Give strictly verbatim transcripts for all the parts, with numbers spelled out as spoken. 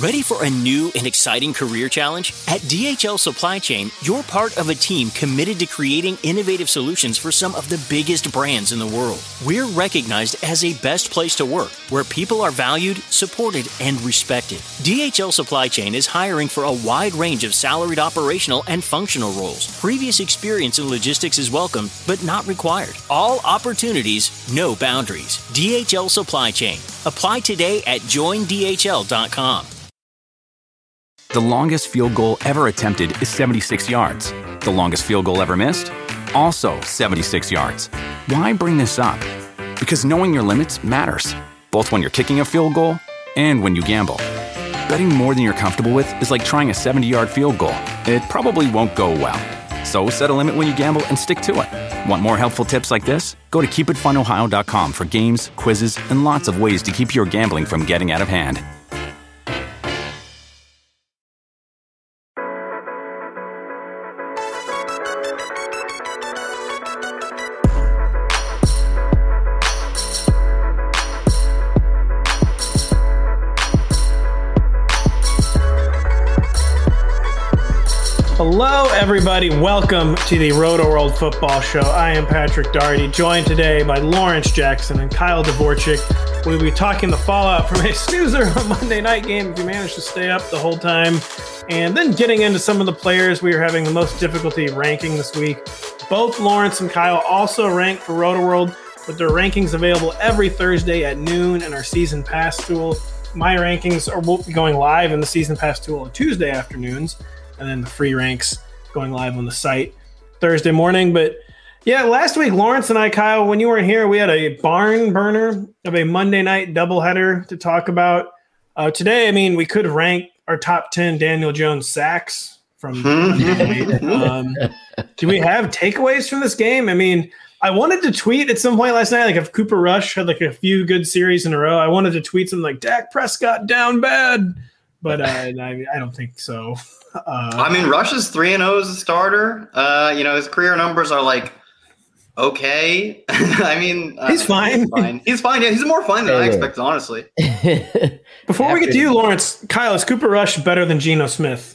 Ready for a new and exciting career challenge? At D H L Supply Chain, you're part of a team committed to creating innovative solutions for some of the biggest brands in the world. We're recognized as a best place to work, where people are valued, supported, and respected. D H L Supply Chain is hiring for a wide range of salaried operational and functional roles. Previous experience in logistics is welcome, but not required. All opportunities, no boundaries. D H L Supply Chain. Apply today at join D H L dot com. The longest field goal ever attempted is seventy-six yards. The longest field goal ever missed? Also seventy-six yards. Why bring this up? Because knowing your limits matters, both when you're kicking a field goal and when you gamble. Betting more than you're comfortable with is like trying a seventy-yard field goal. It probably won't go well. So set a limit when you gamble and stick to it. Want more helpful tips like this? Go to keep it fun ohio dot com for games, quizzes, and lots of ways to keep your gambling from getting out of hand. Hello, everybody. Welcome to the Roto World Football Show. I am Patrick Daugherty, joined today by Lawrence Jackson and Kyle Dvorchak. We'll be talking the fallout from a snoozer on Monday night game if you managed to stay up the whole time, and then getting into some of the players we are having the most difficulty ranking this week. Both Lawrence and Kyle also rank for Roto World, with their rankings available every Thursday at noon in our Season Pass tool. My rankings are will be going live in the Season Pass tool on Tuesday afternoons, and then the free ranks going live on the site Thursday morning. But yeah, last week, Lawrence and I, Kyle, when you weren't here, we had a barn burner of a Monday night doubleheader to talk about. Uh, today, I mean, we could rank our top ten Daniel Jones sacks from um, do we have takeaways from this game? I mean, I wanted to tweet at some point last night, like if Cooper Rush had like a few good series in a row, I wanted to tweet something like Dak Prescott down bad, but uh, I, I don't think so. Uh, I mean, Rush is three and zero as a starter. Uh, you know, his career numbers are like okay. I mean, uh, he's fine. He's fine. He's fine. Yeah, he's more fine than I expected, honestly. Before we get to you, Lawrence, Kyle, is Cooper Rush better than Geno Smith?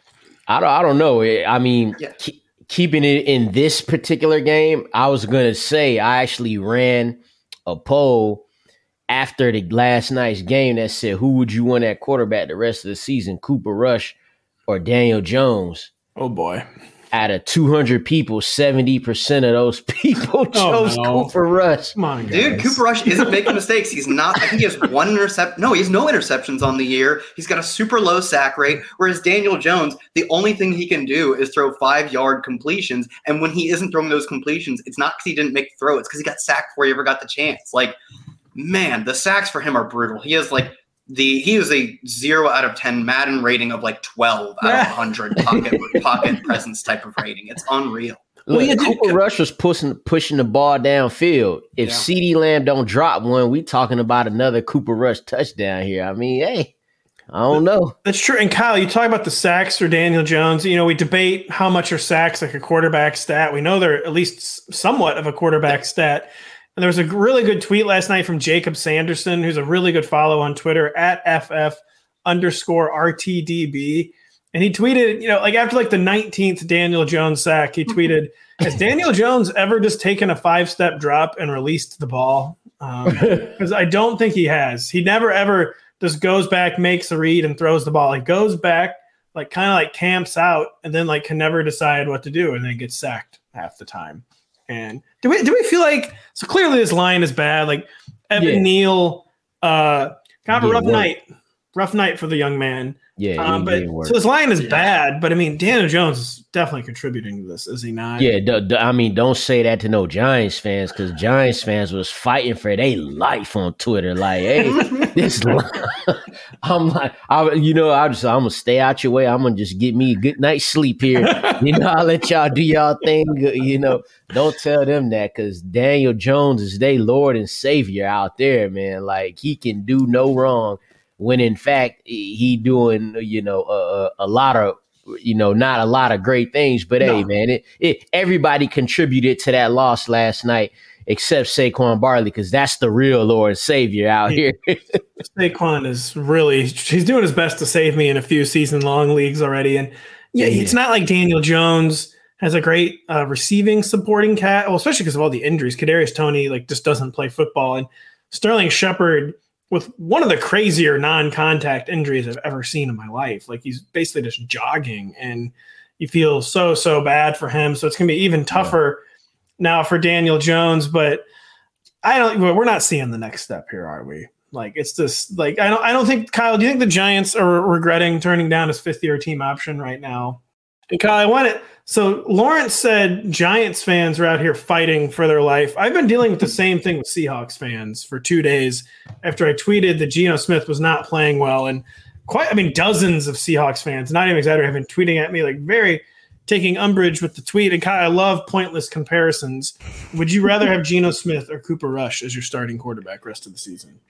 I don't. I don't know. I mean, yeah. ke- keeping it in this particular game, I was gonna say I actually ran a poll after the last night's game that said, "Who would you want at quarterback the rest of the season, Cooper Rush or Daniel Jones?" Oh boy. Out of two hundred people, seventy percent of those people chose oh, no. Cooper Rush. Come on, guys. Dude, Cooper Rush isn't making mistakes. He's not. I think he has one interception. No, he has no interceptions on the year. He's got a super low sack rate, whereas Daniel Jones, the only thing he can do is throw five-yard completions. And when he isn't throwing those completions, it's not because he didn't make the throw. It's because he got sacked before he ever got the chance. Like, man, the sacks for him are brutal. He has, like, The he is a zero out of ten Madden rating of like twelve out of one hundred pocket pocket presence type of rating. It's unreal. Look, well, Cooper Rush was pushing pushing the ball downfield. If yeah. CeeDee Lamb don't drop one, we talking about another Cooper Rush touchdown here. I mean, hey, I don't know. That's true. And Kyle, you talk about the sacks for Daniel Jones. You know, we debate how much are sacks like a quarterback stat. We know they're at least somewhat of a quarterback stat. And there was a really good tweet last night from Jacob Sanderson, who's a really good follow on Twitter at FF underscore RTDB. And he tweeted, you know, like after like the nineteenth Daniel Jones sack, he tweeted, has Daniel Jones ever just taken a five-step drop and released the ball? Because um, I don't think he has. He never ever just goes back, makes a read, and throws the ball. He goes back, like kind of like camps out, and then like can never decide what to do, and then gets sacked half the time. And do we do we feel like so clearly this line is bad? Like Evan yeah. Neal, uh, kind of a rough work. night, rough night for the young man. Yeah, um, but so this line is yeah. bad. But I mean, Daniel Jones is definitely contributing to this, is he not? Yeah, d- d- I mean, don't say that to no Giants fans because Giants fans was fighting for their life on Twitter. Like, hey, this line. I'm like, I, you know, I just I'm gonna stay out your way. I'm gonna just get me a good night's sleep here. You know, I'll let y'all do y'all thing. You know, don't tell them that because Daniel Jones is their Lord and Savior out there, man. Like he can do no wrong. When in fact he doing, you know, a, a lot of, you know, not a lot of great things. But no. hey, man, it, it everybody contributed to that loss last night. except Saquon Barkley, because that's the real Lord and Savior out here. Saquon is really, he's doing his best to save me in a few season-long leagues already. And yeah, yeah. it's not like Daniel Jones has a great uh, receiving supporting cat, well, especially because of all the injuries. Kadarius Toney like just doesn't play football. And Sterling Shepard, with one of the crazier non-contact injuries I've ever seen in my life. Like he's basically just jogging, and you feel so, so bad for him. So it's going to be even tougher yeah. now for Daniel Jones, but I don't, we're not seeing the next step here, are we? Like, it's just like, I don't, I don't think, Kyle, do you think the Giants are regretting turning down his fifth year team option right now? And Kyle, I want it. So Lawrence said Giants fans are out here fighting for their life. I've been dealing with the same thing with Seahawks fans for two days after I tweeted that Geno Smith was not playing well. And quite, I mean, dozens of Seahawks fans, not even exaggerating, have been tweeting at me, like very taking umbrage with the tweet. And Kyle, I love pointless comparisons. Would you rather have Geno Smith or Cooper Rush as your starting quarterback rest of the season?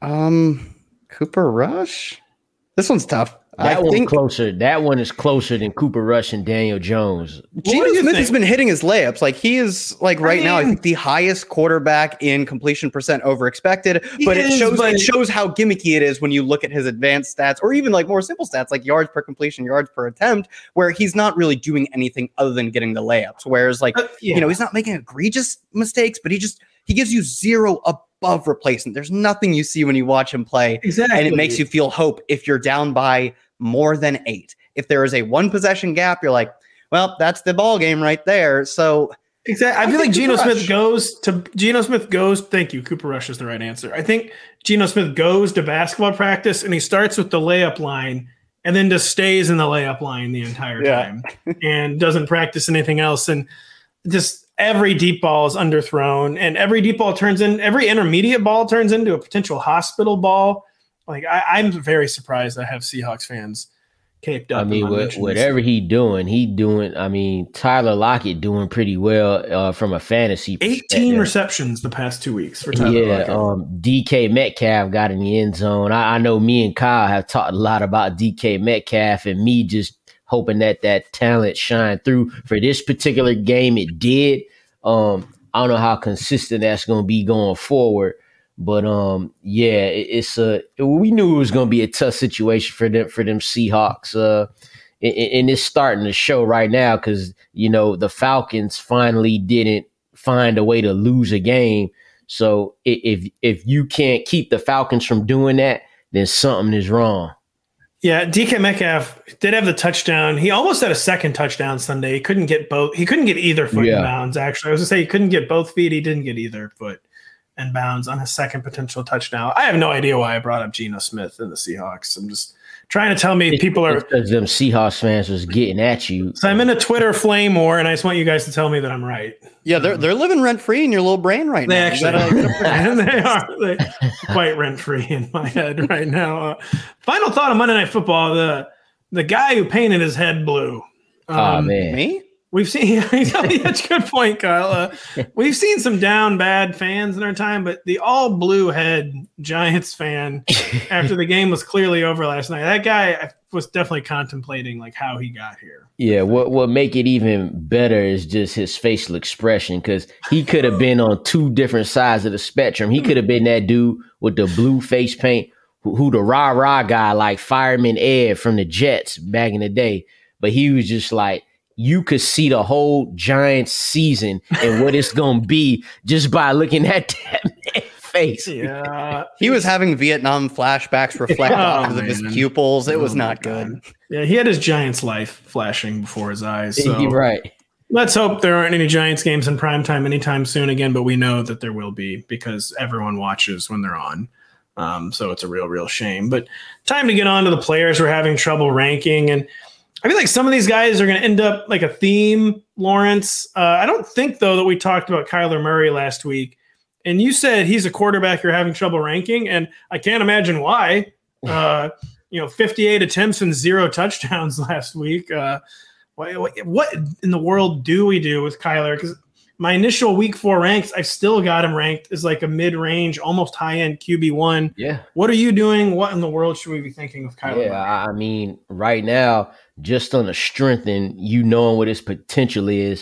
Um, Cooper Rush? This one's tough. That I one's think closer. That one is closer than Cooper Rush and Daniel Jones. Geno Smith think? has been hitting his layups. Like he is like right I mean, now, I think the highest quarterback in completion percent over expected. But it is, shows but it shows how gimmicky it is when you look at his advanced stats, or even like more simple stats like yards per completion, yards per attempt, where he's not really doing anything other than getting the layups. Whereas like uh, yeah. you know, he's not making egregious mistakes, but he just he gives you zero above replacement. There's nothing you see when you watch him play, exactly. and it makes you feel hope if you're down by more than eight. If there is a one possession gap, you're like, well, that's the ball game right there. So exactly, I, I feel like Geno Smith goes to Geno Smith goes. Thank you, Cooper Rush is the right answer. I think Geno Smith goes to basketball practice and he starts with the layup line and then just stays in the layup line the entire time yeah. and doesn't practice anything else. And just every deep ball is underthrown, and every deep ball turns in every intermediate ball turns into a potential hospital ball. Like I, I'm very surprised I have Seahawks fans caped up. I mean, what, whatever he doing, he doing. I mean, Tyler Lockett doing pretty well uh, from a fantasy. eighteen receptions the past two weeks for Tyler yeah, Lockett. Um, D K Metcalf got in the end zone. I, I know me and Kyle have talked a lot about D K Metcalf, and me just hoping that that talent shine through for this particular game. It did. Um, I don't know how consistent that's going to be going forward. But um, yeah, it, it's a. We knew it was going to be a tough situation for them for them Seahawks. Uh, and, and it's starting to show right now because you know the Falcons finally didn't find a way to lose a game. So if if you can't keep the Falcons from doing that, then something is wrong. Yeah, D K Metcalf did have the touchdown. He almost had a second touchdown Sunday. He couldn't get both. He couldn't get either foot yeah. in bounds. Actually, I was gonna say he couldn't get both feet. He didn't get either foot and bounds on his second potential touchdown. I have no idea why I brought up Geno Smith and the Seahawks. I'm just trying to tell me people are because them Seahawks fans was getting at you. So I'm in a Twitter flame war, and I just want you guys to tell me that I'm right. Yeah, they're they're living rent free in your little brain right they now. Actually, gotta, they are they quite rent free in my head right now. Uh, final thought on Monday Night Football: the the guy who painted his head blue. Um, oh man, me. We've seen that's a good point, Kyle. Uh, we've seen some down bad fans in our time, but the all blue head Giants fan after the game was clearly over last night. That guy was definitely contemplating like how he got here. Yeah, what what make it even better is just his facial expression, because he could have been on two different sides of the spectrum. He could have been that dude with the blue face paint who, who the rah rah guy like Fireman Ed from the Jets back in the day, but he was just like. You could see the whole Giants season and what it's going to be just by looking at that man's face. Yeah. He was having Vietnam flashbacks reflect oh, off of his pupils. It oh, was not good. Yeah, he had his Giants life flashing before his eyes. So. You're right. Let's hope there aren't any Giants games in primetime anytime soon again, but we know that there will be because everyone watches when they're on. Um, so it's a real, real shame. But time to get on to the players we're having trouble ranking. And I feel like some of these guys are going to end up like a theme, Lawrence. Uh, I don't think, though, that we talked about Kyler Murray last week. And you said he's a quarterback you're having trouble ranking, and I can't imagine why. Uh, you know, fifty-eight attempts and zero touchdowns last week. Uh, what, what in the world do we do with Kyler? Because my initial week four ranks, I've still got him ranked as like a mid-range, almost high-end Q B one. Yeah. What are you doing? What in the world should we be thinking of Kyler Yeah, Murray? I mean, right now, just on the strength and you knowing what his potential is,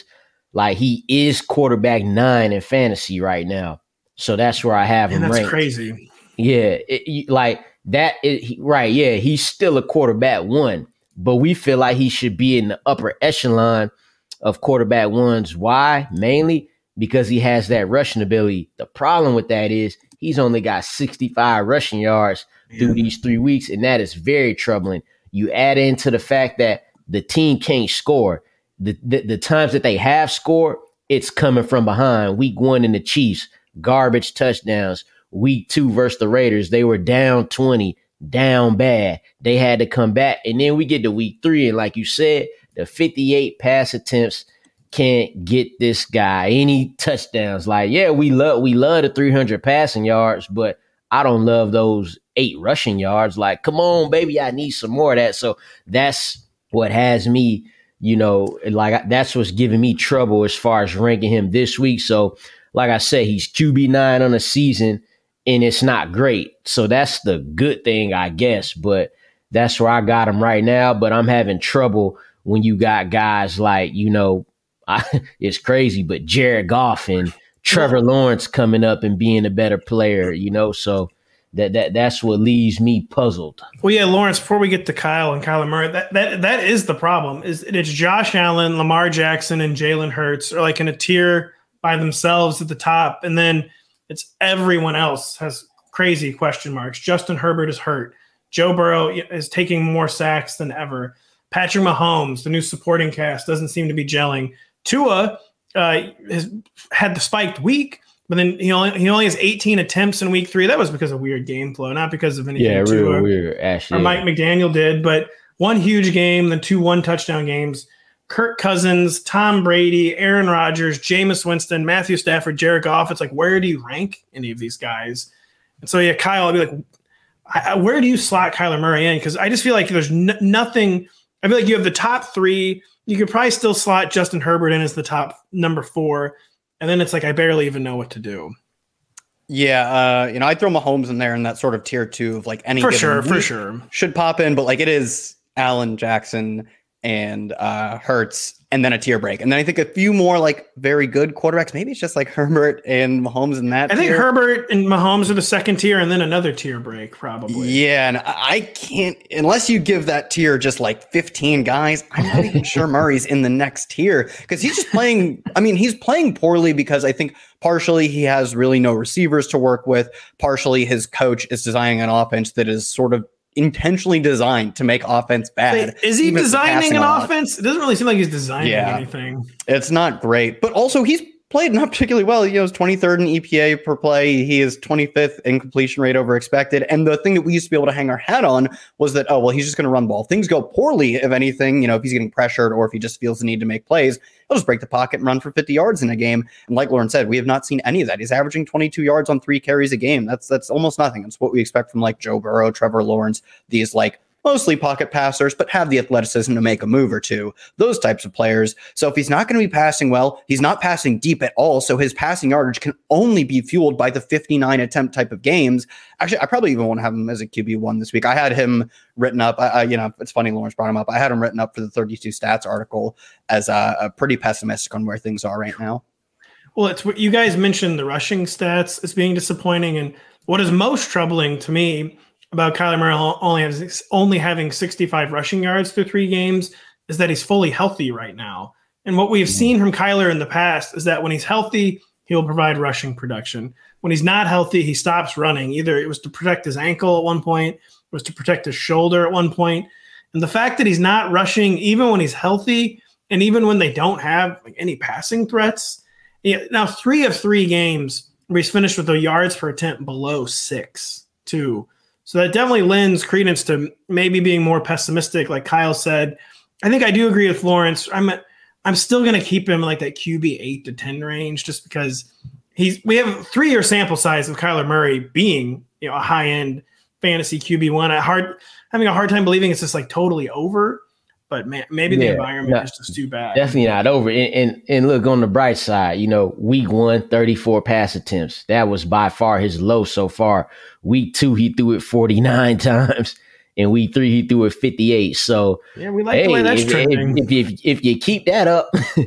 like he is quarterback nine in fantasy right now. So that's where I have him and that's ranked. crazy. Yeah, it, like that. Is, right. Yeah, he's still a quarterback one, but we feel like he should be in the upper echelon of quarterback ones. Why? Mainly because he has that rushing ability. The problem with that is he's only got sixty-five rushing yards yeah. through these three weeks, and that is very troubling. You add into the fact that the team can't score. The, the, the times that they have scored, it's coming from behind. Week one in the Chiefs, garbage touchdowns. Week two versus the Raiders, they were down twenty, down bad. They had to come back. And then we get to week three, and like you said, the fifty-eight pass attempts can't get this guy any touchdowns. Like, yeah, we love we love the three hundred passing yards, but I don't love those eight rushing yards. Like, come on, baby, I need some more of that. So that's what has me, you know, like that's what's giving me trouble as far as ranking him this week. So, like I said, he's Q B nine on the season, and it's not great. So that's the good thing, I guess. But that's where I got him right now. But I'm having trouble when you got guys like, you know, I, it's crazy, but Jared Goff and Trevor Lawrence coming up and being a better player, you know, so that that that's what leaves me puzzled. Well, yeah, Lawrence, before we get to Kyle and Kyler Murray, that that that is the problem. Is it's Josh Allen, Lamar Jackson, and Jalen Hurts are like in a tier by themselves at the top, and then it's everyone else has crazy question marks. Justin Herbert is hurt. Joe Burrow is taking more sacks than ever. Patrick Mahomes, the new supporting cast, doesn't seem to be gelling. Tua uh, has had the spiked week, but then he only he only has eighteen attempts in week three. That was because of weird game flow, not because of anything. Yeah, really Tua weird. Actually, or Mike McDaniel did, but one huge game, then two one touchdown games. Kirk Cousins, Tom Brady, Aaron Rodgers, Jameis Winston, Matthew Stafford, Jared Goff. It's like, where do you rank any of these guys? And so yeah, Kyle, I'll be like, I, where do you slot Kyler Murray in? Because I just feel like there's n- nothing. I feel like you have the top three. You could probably still slot Justin Herbert in as the top number four. And then it's like, I barely even know what to do. Yeah. Uh, you know, I'd throw Mahomes in there in that sort of tier two of like any for given sure, week for sure should pop in, but like it is Allen, Jackson, and uh, Hurts, and then a tier break. And then I think a few more like very good quarterbacks. Maybe it's just like Herbert and Mahomes in that I tier. think Herbert and Mahomes are the second tier, and then another tier break probably. Yeah, and I can't, unless you give that tier just like fifteen guys, I'm not even sure Murray's in the next tier because he's just playing, I mean, he's playing poorly because I think partially he has really no receivers to work with. Partially his coach is designing an offense that is sort of intentionally designed to make offense bad. Wait, is he designing an offense? It doesn't really seem like he's designing yeah, anything. It's not great, but also he's played not particularly well. You know, he's twenty-third in E P A per play. He is twenty-fifth in completion rate over expected. And the thing that we used to be able to hang our hat on was that, oh, well, he's just going to run the ball. Things go poorly, if anything, you know, if he's getting pressured or if he just feels the need to make plays, he'll just break the pocket and run for fifty yards in a game. And like Lauren said, we have not seen any of that. He's averaging twenty-two yards on three carries a game. That's that's almost nothing. It's what we expect from like Joe Burrow, Trevor Lawrence, these like mostly pocket passers, but have the athleticism to make a move or two, those types of players. So if he's not going to be passing well, he's not passing deep at all. So his passing yardage can only be fueled by the fifty-nine attempt type of games. Actually, I probably even want to have him as a Q B one this week. I had him written up. I, I, you know, it's funny Lawrence brought him up. I had him written up for the thirty-two stats article as a, a pretty pessimistic on where things are right now. Well, it's what you guys mentioned the rushing stats as being disappointing. And what is most troubling to me about Kyler Murray only having, only having sixty-five rushing yards through three games is that he's fully healthy right now. And what we've seen from Kyler in the past is that when he's healthy, he'll provide rushing production. When he's not healthy, he stops running. Either it was to protect his ankle at one point, it was to protect his shoulder at one point. And the fact that he's not rushing, even when he's healthy, and even when they don't have like any passing threats. Yeah, now, three of three games where he's finished with the yards per attempt below six, too. So that definitely lends credence to maybe being more pessimistic, like Kyle said. I think I do agree with Lawrence. I'm I'm still going to keep him like that Q B eight to ten range just because he's we have a three-year sample size of Kyler Murray being, you know, a high-end fantasy Q B one. I hard having a hard time believing it's just like totally over. But man, maybe the yeah, environment no, is just too bad. Definitely not over. And, and and look, on the bright side, you know, week one, thirty-four pass attempts. That was by far his low so far. Week two, he threw it forty-nine times. In week three, he threw it fifty-eight. So yeah, we like hey, the way that's if, trending. If, if, if, if you keep that up,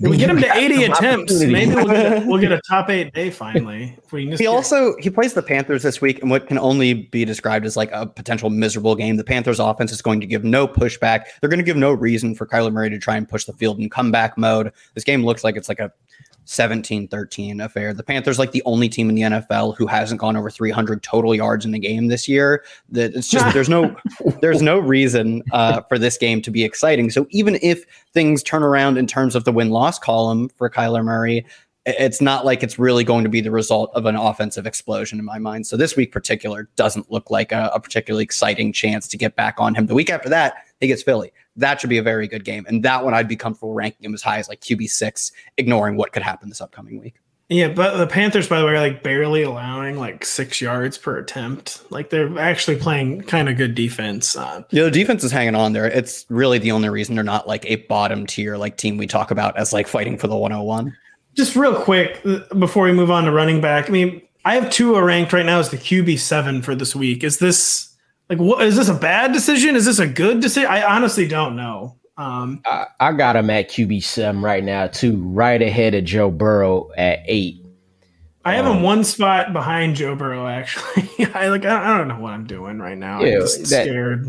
We get him to eighty attempts. Maybe we'll get, a, we'll get a top eight day finally. If we he also he plays the Panthers this week in what can only be described as like a potential miserable game. The Panthers offense is going to give no pushback. They're going to give no reason for Kyler Murray to try and push the field in comeback mode. This game looks like it's like a seventeen thirteen affair. The Panthers like the only team in the N F L who hasn't gone over three hundred total yards in the game this year. That it's just there's no there's no reason uh, for this game to be exciting. So even if things turn around in terms of the win-loss column for Kyler Murray, it's not like it's really going to be the result of an offensive explosion in my mind. So this week particular doesn't look like a, a particularly exciting chance to get back on him. The week after that, he gets Philly. That should be a very good game. And that one I'd be comfortable ranking him as high as like Q B six, ignoring what could happen this upcoming week. Yeah, but the Panthers, by the way, are like barely allowing like six yards per attempt. Like they're actually playing kind of good defense. Uh, yeah, the defense is hanging on there. It's really the only reason they're not like a bottom tier like team we talk about as like fighting for the one oh one. Just real quick before we move on to running back. I mean, I have Tua ranked right now as the Q B seven for this week. Is this like what? Is this a bad decision? Is this a good decision? I honestly don't know. Um, I, I got him at Q B seven right now too, right ahead of Joe Burrow at eight. I have um, him one spot behind Joe Burrow. Actually, I like I don't know what I'm doing right now. Yeah, I'm just that, scared.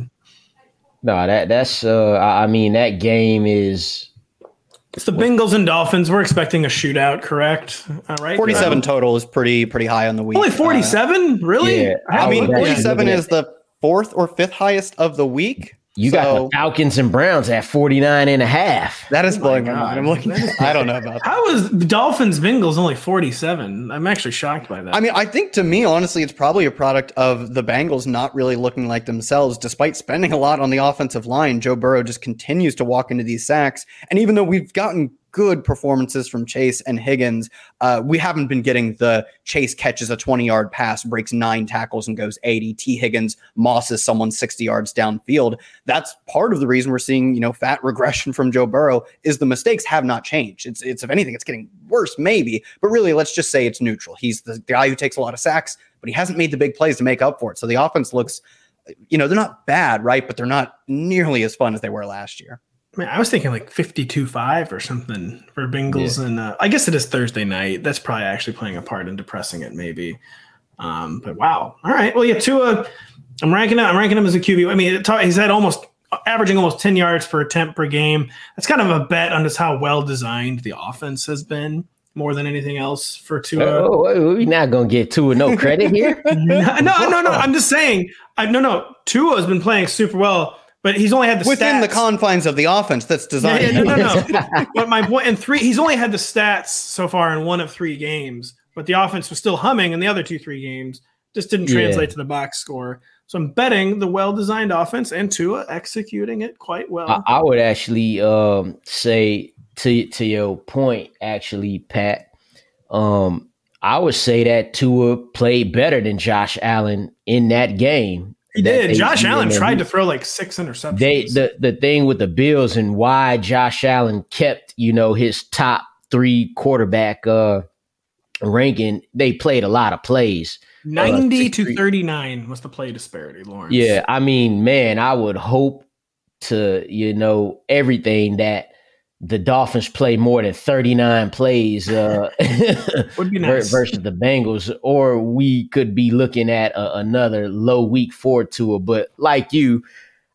No, that that's. Uh, I mean, that game is. It's the Bengals and Dolphins. We're expecting a shootout, correct? Uh, right, forty-seven total is pretty pretty high on the week. Only forty-seven, uh, really? Yeah, I, I mean, forty-seven is the fourth or fifth highest of the week. You so, got the Falcons and Browns at forty-nine and a half. That is oh blowing my, my mind. I'm looking. I don't know about that. How is Dolphins Bengals only forty-seven? I'm actually shocked by that. I mean, I think to me, honestly, it's probably a product of the Bengals not really looking like themselves, despite spending a lot on the offensive line. Joe Burrow just continues to walk into these sacks. And even though we've gotten good performances from Chase and Higgins, uh, we haven't been getting the Chase catches a twenty-yard pass, breaks nine tackles, and goes eighty. T. Higgins mosses someone sixty yards downfield. That's part of the reason we're seeing, you know, fat regression from Joe Burrow is the mistakes have not changed. It's, it's if anything, it's getting worse maybe, but really let's just say it's neutral. He's the guy who takes a lot of sacks, but he hasn't made the big plays to make up for it. So the offense looks, you know, they're not bad, right? But they're not nearly as fun as they were last year. I mean, I was thinking like fifty-two five or something for Bengals. Yeah. And uh, I guess it is Thursday night. That's probably actually playing a part in depressing it maybe. Um, but wow. All right. Well, yeah, Tua, I'm ranking him, I'm ranking him as a Q B. I mean, it, he's had almost averaging almost ten yards per attempt per game. That's kind of a bet on just how well designed the offense has been more than anything else for Tua. Oh, we're not going to get Tua no credit here. no, no, no, no. I'm just saying. I, no, no. Tua has been playing super well. But he's only had the within stats. the confines of the offense that's designed. Yeah, yeah, no, no, no. But my point in three, he's only had the stats so far in one of three games. But the offense was still humming in the other two, three games. Just didn't translate yeah. to the box score. So I'm betting the well-designed offense and Tua executing it quite well. I, I would actually um, say to to your point, actually, Pat. Um, I would say that Tua played better than Josh Allen in that game. He did. Josh Allen tried to throw like six interceptions. They the, the thing with the Bills and why Josh Allen kept, you know, his top three quarterback uh, ranking, they played a lot of plays. ninety uh, to thirty-nine was the play disparity, Lawrence. Yeah, I mean, man, I would hope to, you know, everything that the Dolphins play more than thirty-nine plays uh, would be nice. versus the Bengals, or we could be looking at a, another low week for Tua. But like you,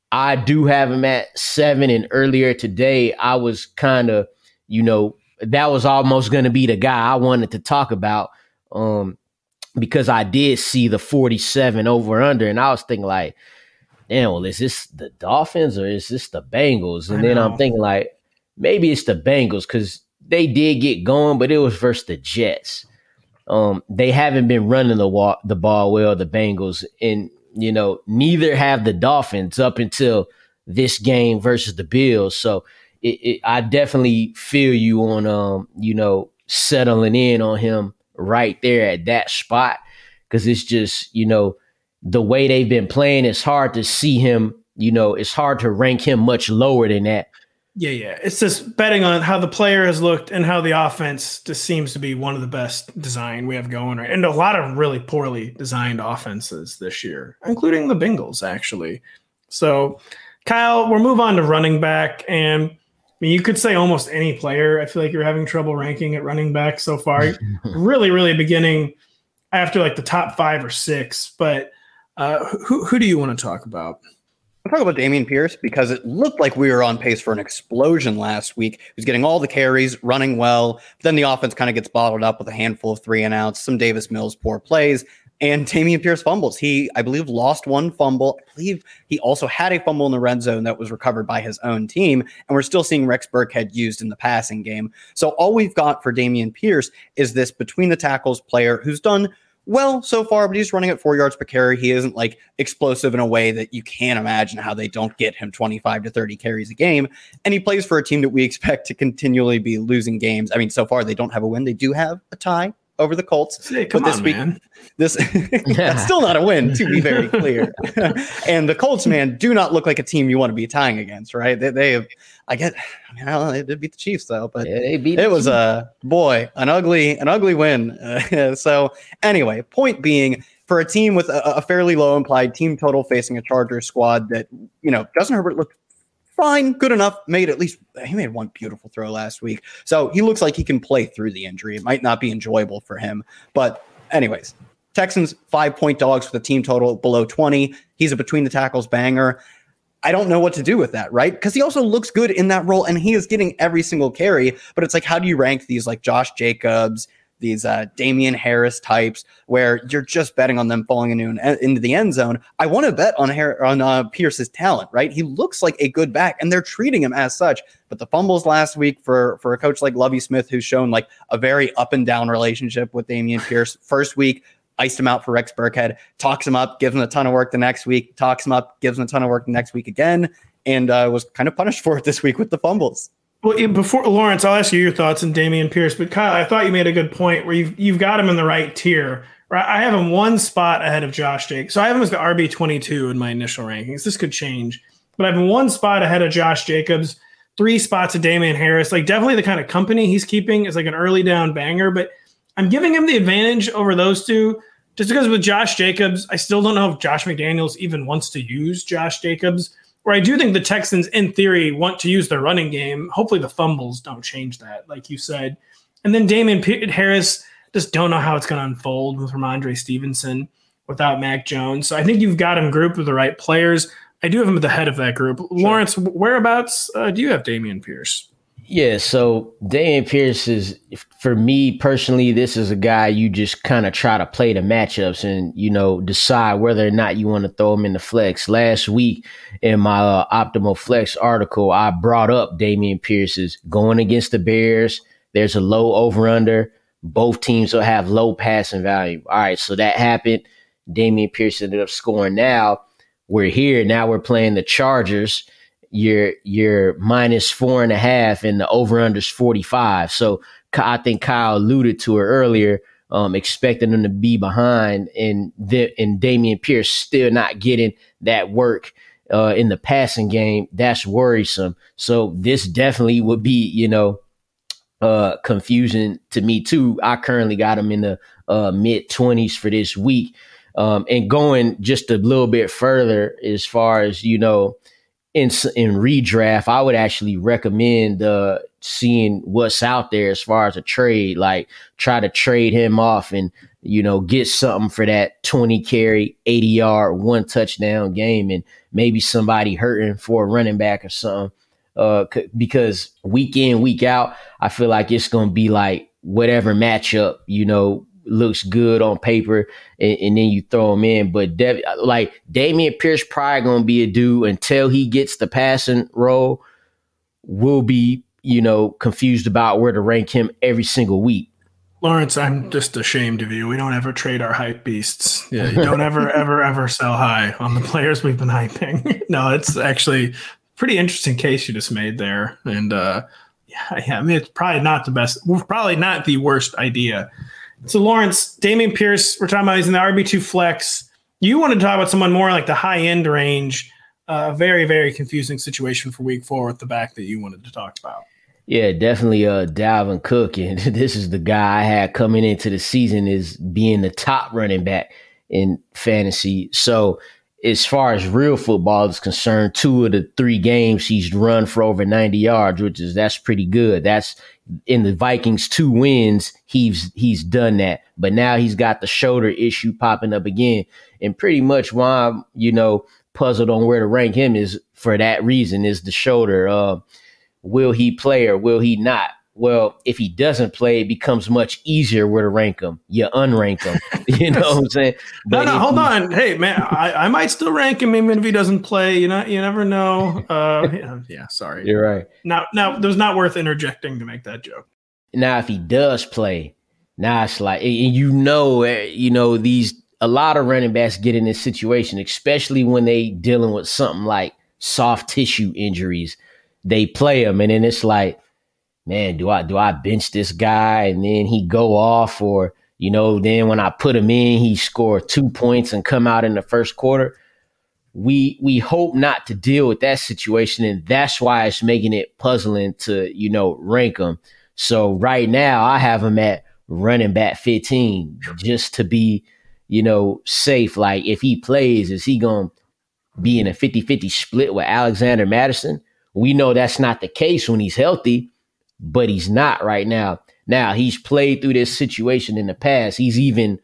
I do have him at seven. And earlier today, I was kind of, you know, that was almost going to be the guy I wanted to talk about um, because I did see the forty-seven over under, and I was thinking like, damn, well, is this the Dolphins or is this the Bengals? And then I'm thinking like, maybe it's the Bengals because they did get going, but it was versus the Jets. Um, they haven't been running the wa- the ball well, the Bengals, and you know neither have the Dolphins up until this game versus the Bills. So it, it, I definitely feel you on um, you know settling in on him right there at that spot because it's just you know the way they've been playing. It's hard to see him. You know, it's hard to rank him much lower than that. Yeah, yeah. It's just betting on how the player has looked and how the offense just seems to be one of the best design we have going right. And a lot of really poorly designed offenses this year, including the Bengals, actually. So, Kyle, we'll move on to running back. And mean, you could say almost any player. I feel like you're having trouble ranking at running back so far. really, really beginning after like the top five or six. But uh, who who do you want to talk about? I'll talk about Dameon Pierce because it looked like we were on pace for an explosion last week. He was getting all the carries, running well. But then the offense kind of gets bottled up with a handful of three and outs, some Davis Mills poor plays, and Dameon Pierce fumbles. He, I believe, lost one fumble. I believe he also had a fumble in the red zone that was recovered by his own team. And we're still seeing Rex Burkhead used in the passing game. So all we've got for Dameon Pierce is this between the tackles player who's done well so far, but he's running at four yards per carry. He isn't like explosive in a way that you can't imagine how they don't get him twenty-five to thirty carries a game. And he plays for a team that we expect to continually be losing games. I mean, so far they don't have a win. They do have a tie over the Colts. Hey, come but this on, week, man. This that's still not a win, to be very clear. And the Colts, man, do not look like a team you want to be tying against, right? They, they have, I get, I mean, I don't know, they did beat the Chiefs though, but Yeah, they beat it the was a uh, boy, an ugly, an ugly win. Uh, so anyway, point being, for a team with a, a fairly low implied team total facing a Chargers squad that, you know, Justin Herbert looked fine, good enough, made at least, he made one beautiful throw last week. So he looks like he can play through the injury. It might not be enjoyable for him. But anyways, Texans five-point dogs with a team total below twenty. He's a between the tackles banger. I don't know what to do with that, right? Because he also looks good in that role, and he is getting every single carry. But it's like, how do you rank these like Josh Jacobs, these uh, Damian Harris types, where you're just betting on them falling into, into the end zone? I want to bet on Har- on uh, Pierce's talent, right? He looks like a good back, and they're treating him as such. But the fumbles last week for, for a coach like Lovie Smith, who's shown like a very up and down relationship with Dameon Pierce. First week, iced him out for Rex Burkhead, talks him up, gives him a ton of work the next week, talks him up, gives him a ton of work the next week again, and uh, was kind of punished for it this week with the fumbles. Well, before Lawrence, I'll ask you your thoughts on Dameon Pierce, but Kyle, I thought you made a good point where you've you've got him in the right tier. Right, I have him one spot ahead of Josh Jacobs, so I have him as the R B twenty-two in my initial rankings. This could change, but I have him one spot ahead of Josh Jacobs, three spots of Damian Harris. Like definitely the kind of company he's keeping is like an early down banger, but I'm giving him the advantage over those two just because with Josh Jacobs, I still don't know if Josh McDaniels even wants to use Josh Jacobs. Where I do think the Texans, in theory, want to use their running game. Hopefully the fumbles don't change that, like you said. And then Damian P- Harris, just don't know how it's going to unfold with Ramondre Stevenson without Mac Jones. So I think you've got him grouped with the right players. I do have him at the head of that group. Sure. Lawrence, whereabouts uh, do you have Dameon Pierce? Yeah, so Dameon Pierce is, for me personally, this is a guy you just kind of try to play the matchups and, you know, decide whether or not you want to throw him in the flex. Last week in my uh, Optimal Flex article, I brought up Dameon Pierce's going against the Bears. There's a low over-under. Both teams will have low passing value. All right, so that happened. Dameon Pierce ended up scoring. Now we're here. Now we're playing the Chargers. You're you're minus four and a half, and the over under is forty-five. So I think Kyle alluded to it earlier, um, expecting them to be behind, and the, and Dameon Pierce still not getting that work uh, in the passing game. That's worrisome. So this definitely would be, you know, uh, confusing to me too. I currently got him in the uh, mid twenties for this week, um, and going just a little bit further as far as, you know, In, in redraft, I would actually recommend uh, seeing what's out there as far as a trade, like try to trade him off and, you know, get something for that twenty carry, eighty yard, one touchdown game, and maybe somebody hurting for a running back or something. Uh, c- because week in, week out, I feel like it's going to be like whatever matchup, you know, looks good on paper, and, and then you throw him in. But Dev, like Dameon Pierce probably gonna be a dude until he gets the passing role. We'll be, you know, confused about where to rank him every single week. Lawrence, I'm just ashamed of you. We don't ever trade our hype beasts. Yeah, you don't ever, ever, ever sell high on the players we've been hyping. No, it's actually a pretty interesting case you just made there. And uh, yeah, yeah, I mean, it's probably not the best, probably not the worst idea. So, Lawrence, Dameon Pierce, we're talking about he's in the R B two flex. You want to talk about someone more like the high-end range. A uh, very, very confusing situation for week four with the back that you wanted to talk about. Yeah, definitely uh, Dalvin Cook. And this is the guy I had coming into the season as being the top running back in fantasy. So as far as real football is concerned, two of the three games he's run for over ninety yards, which is that's pretty good. That's in the Vikings two wins. He's he's done that, but now he's got the shoulder issue popping up again, and pretty much why I'm, you know, puzzled on where to rank him is for that reason is the shoulder. Uh, will he play or will he not? Well, if he doesn't play, it becomes much easier where to rank him. You unrank him. You know what I'm saying? But no, no, hold he, on. Hey, man, I, I might still rank him even if he doesn't play. You know, you never know. Uh, yeah, yeah, sorry. You're right. Now, now, it was not worth interjecting to make that joke. Now, if he does play, now it's like, and you know, you know, these a lot of running backs get in this situation, especially when they dealing with something like soft tissue injuries. They play him, and then it's like, man, do I do I bench this guy and then he go off, or, you know, then when I put him in, he score two points and come out in the first quarter. We we hope not to deal with that situation, and that's why it's making it puzzling to, you know, rank him. So right now I have him at running back fifteen just to be, you know, safe. Like if he plays, is he going to be in a fifty-fifty split with Alexander Mattison? We know that's not the case when he's healthy, but he's not right now. Now, he's played through this situation in the past. He's even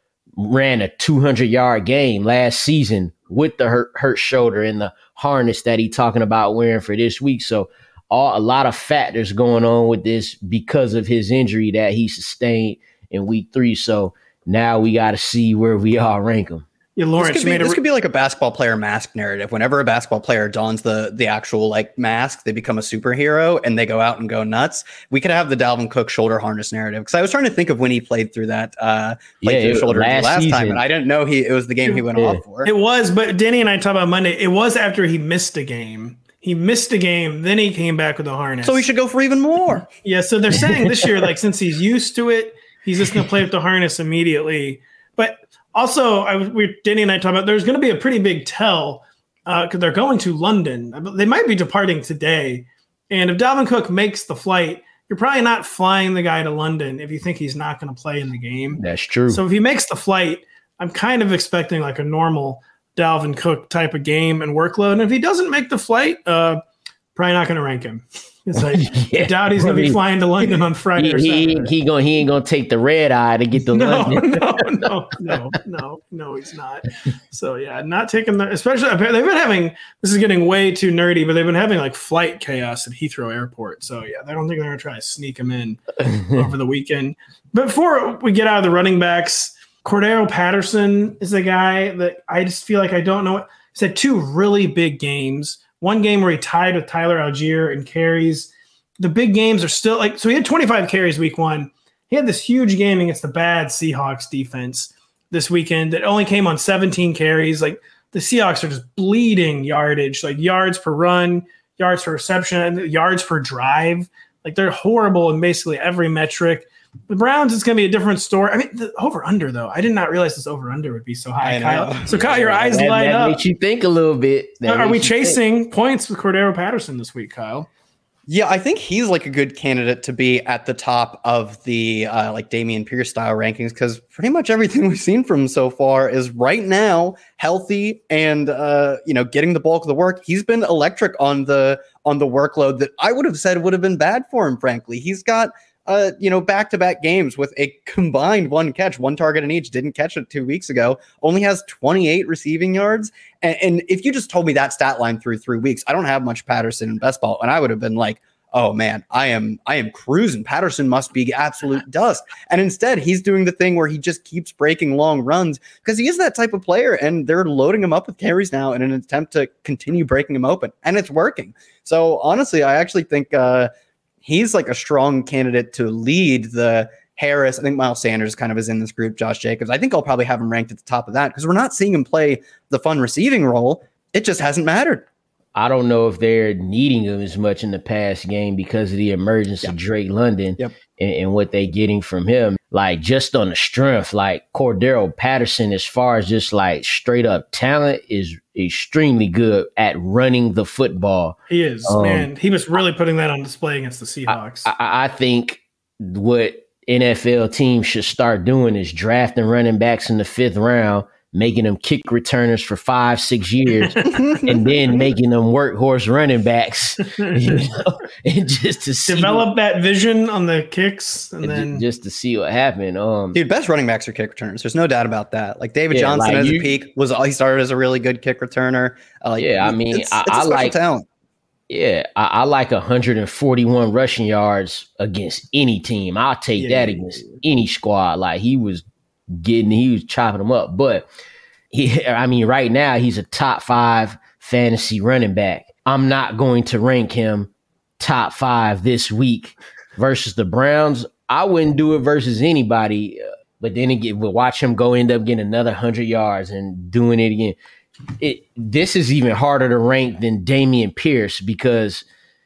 ran a two hundred yard game last season with the hurt, hurt shoulder and the harness that he's talking about wearing for this week. So all, a lot of factors going on with this because of his injury that he sustained in week three. So now we got to see where we all rank him. Yeah, Lawrence, this, could be, made a this re- could be like a basketball player mask narrative. Whenever a basketball player dons the the actual like mask, they become a superhero and they go out and go nuts. We could have the Dalvin Cook shoulder harness narrative, because I was trying to think of when he played through that uh, played Yeah, through it- shoulder last injury last season. time, and I didn't know he it was the game he went Yeah. off for. It was, but Danny and I talked about Monday. It was after he missed a game. He missed a game, then he came back with a harness. So he should go for even more. Yeah, so they're saying this year, like since he's used to it, he's just going to play with the harness immediately. But also, I was we Danny and I talked about there's going to be a pretty big tell because uh, they're going to London. They might be departing today, and if Dalvin Cook makes the flight, you're probably not flying the guy to London if you think he's not going to play in the game. That's true. So if he makes the flight, I'm kind of expecting like a normal Dalvin Cook type of game and workload. And if he doesn't make the flight, uh, probably not going to rank him. It's like, Yeah. I doubt he's going to be flying to London on Friday he, or he, Saturday. he, gonna, he ain't going to take the red eye to get the No, London. no, no, no, no, no, he's not. So yeah, not taking the, especially they've been having, this is getting way too nerdy, but they've been having like flight chaos at Heathrow Airport. So yeah, I don't think they're going to try to sneak him in over the weekend. But before we get out of the running backs, Cordero Patterson is a guy that I just feel like I don't know. He's had two really big games. One game where he tied with Tyler Algier in carries. The big games are still like, so he had twenty-five carries week one. He had this huge game against the bad Seahawks defense this weekend that only came on seventeen carries. Like the Seahawks are just bleeding yardage, like yards per run, yards per reception, yards per drive. Like they're horrible in basically every metric. The Browns, it's going to be a different story. I mean, the over-under, though. I did not realize this over-under would be so high, I Kyle. know. So, Kyle, your eyes that, light that up. makes you think a little bit. That Are we makes you think. chasing points with Cordero Patterson this week, Kyle? Yeah, I think he's like a good candidate to be at the top of the uh, like Dameon Pierce style rankings, because pretty much everything we've seen from him so far is right now healthy and uh, you know, getting the bulk of the work. He's been electric on the on the workload that I would have said would have been bad for him. Frankly, he's got uh, you know, back-to-back games with a combined one catch, one target in each. Didn't catch it two weeks ago. Only has twenty-eight receiving yards. And, and if you just told me that stat line through three weeks, I don't have much Patterson in best ball, and I would have been like, oh man, I am I am cruising. Patterson must be absolute dust. And instead, he's doing the thing where he just keeps breaking long runs because he is that type of player, and they're loading him up with carries now in an attempt to continue breaking him open, and it's working. So honestly, I actually think uh, he's like a strong candidate to lead the Harris. I think Miles Sanders kind of is in this group. Josh Jacobs. I think I'll probably have him ranked at the top of that because we're not seeing him play the fun receiving role. It just hasn't mattered. I don't know if they're needing him as much in the past game because of the emergence Yep. of Drake London Yep. and, and what they're getting from him. Like just on the strength, like Cordero Patterson, as far as just like straight up talent, is extremely good at running the football. He is, Um, man. He was really putting that on display against the Seahawks. I, I think what N F L teams should start doing is drafting running backs in the fifth round, making them kick returners for five, six years, and then making them workhorse running backs, you know, and just to see develop what, that vision on the kicks, and, and then just to see what happened. Um, dude, best running backs are kick returners. There's no doubt about that. Like David yeah, Johnson like at his peak was he started as a really good kick returner. Uh, like, yeah, I mean, it's, I, it's a I special like talent. Yeah, I, I like one hundred forty-one rushing yards against any team. I'll take yeah, that against yeah. any squad. Like he was getting, he was chopping them up. But he, I mean, right now he's a top five fantasy running back. I'm not going to rank him top five this week versus the Browns. I wouldn't do it versus anybody. But then again, we'll watch him go end up getting another one hundred yards and doing it again. It this is even harder to rank than Dameon Pierce because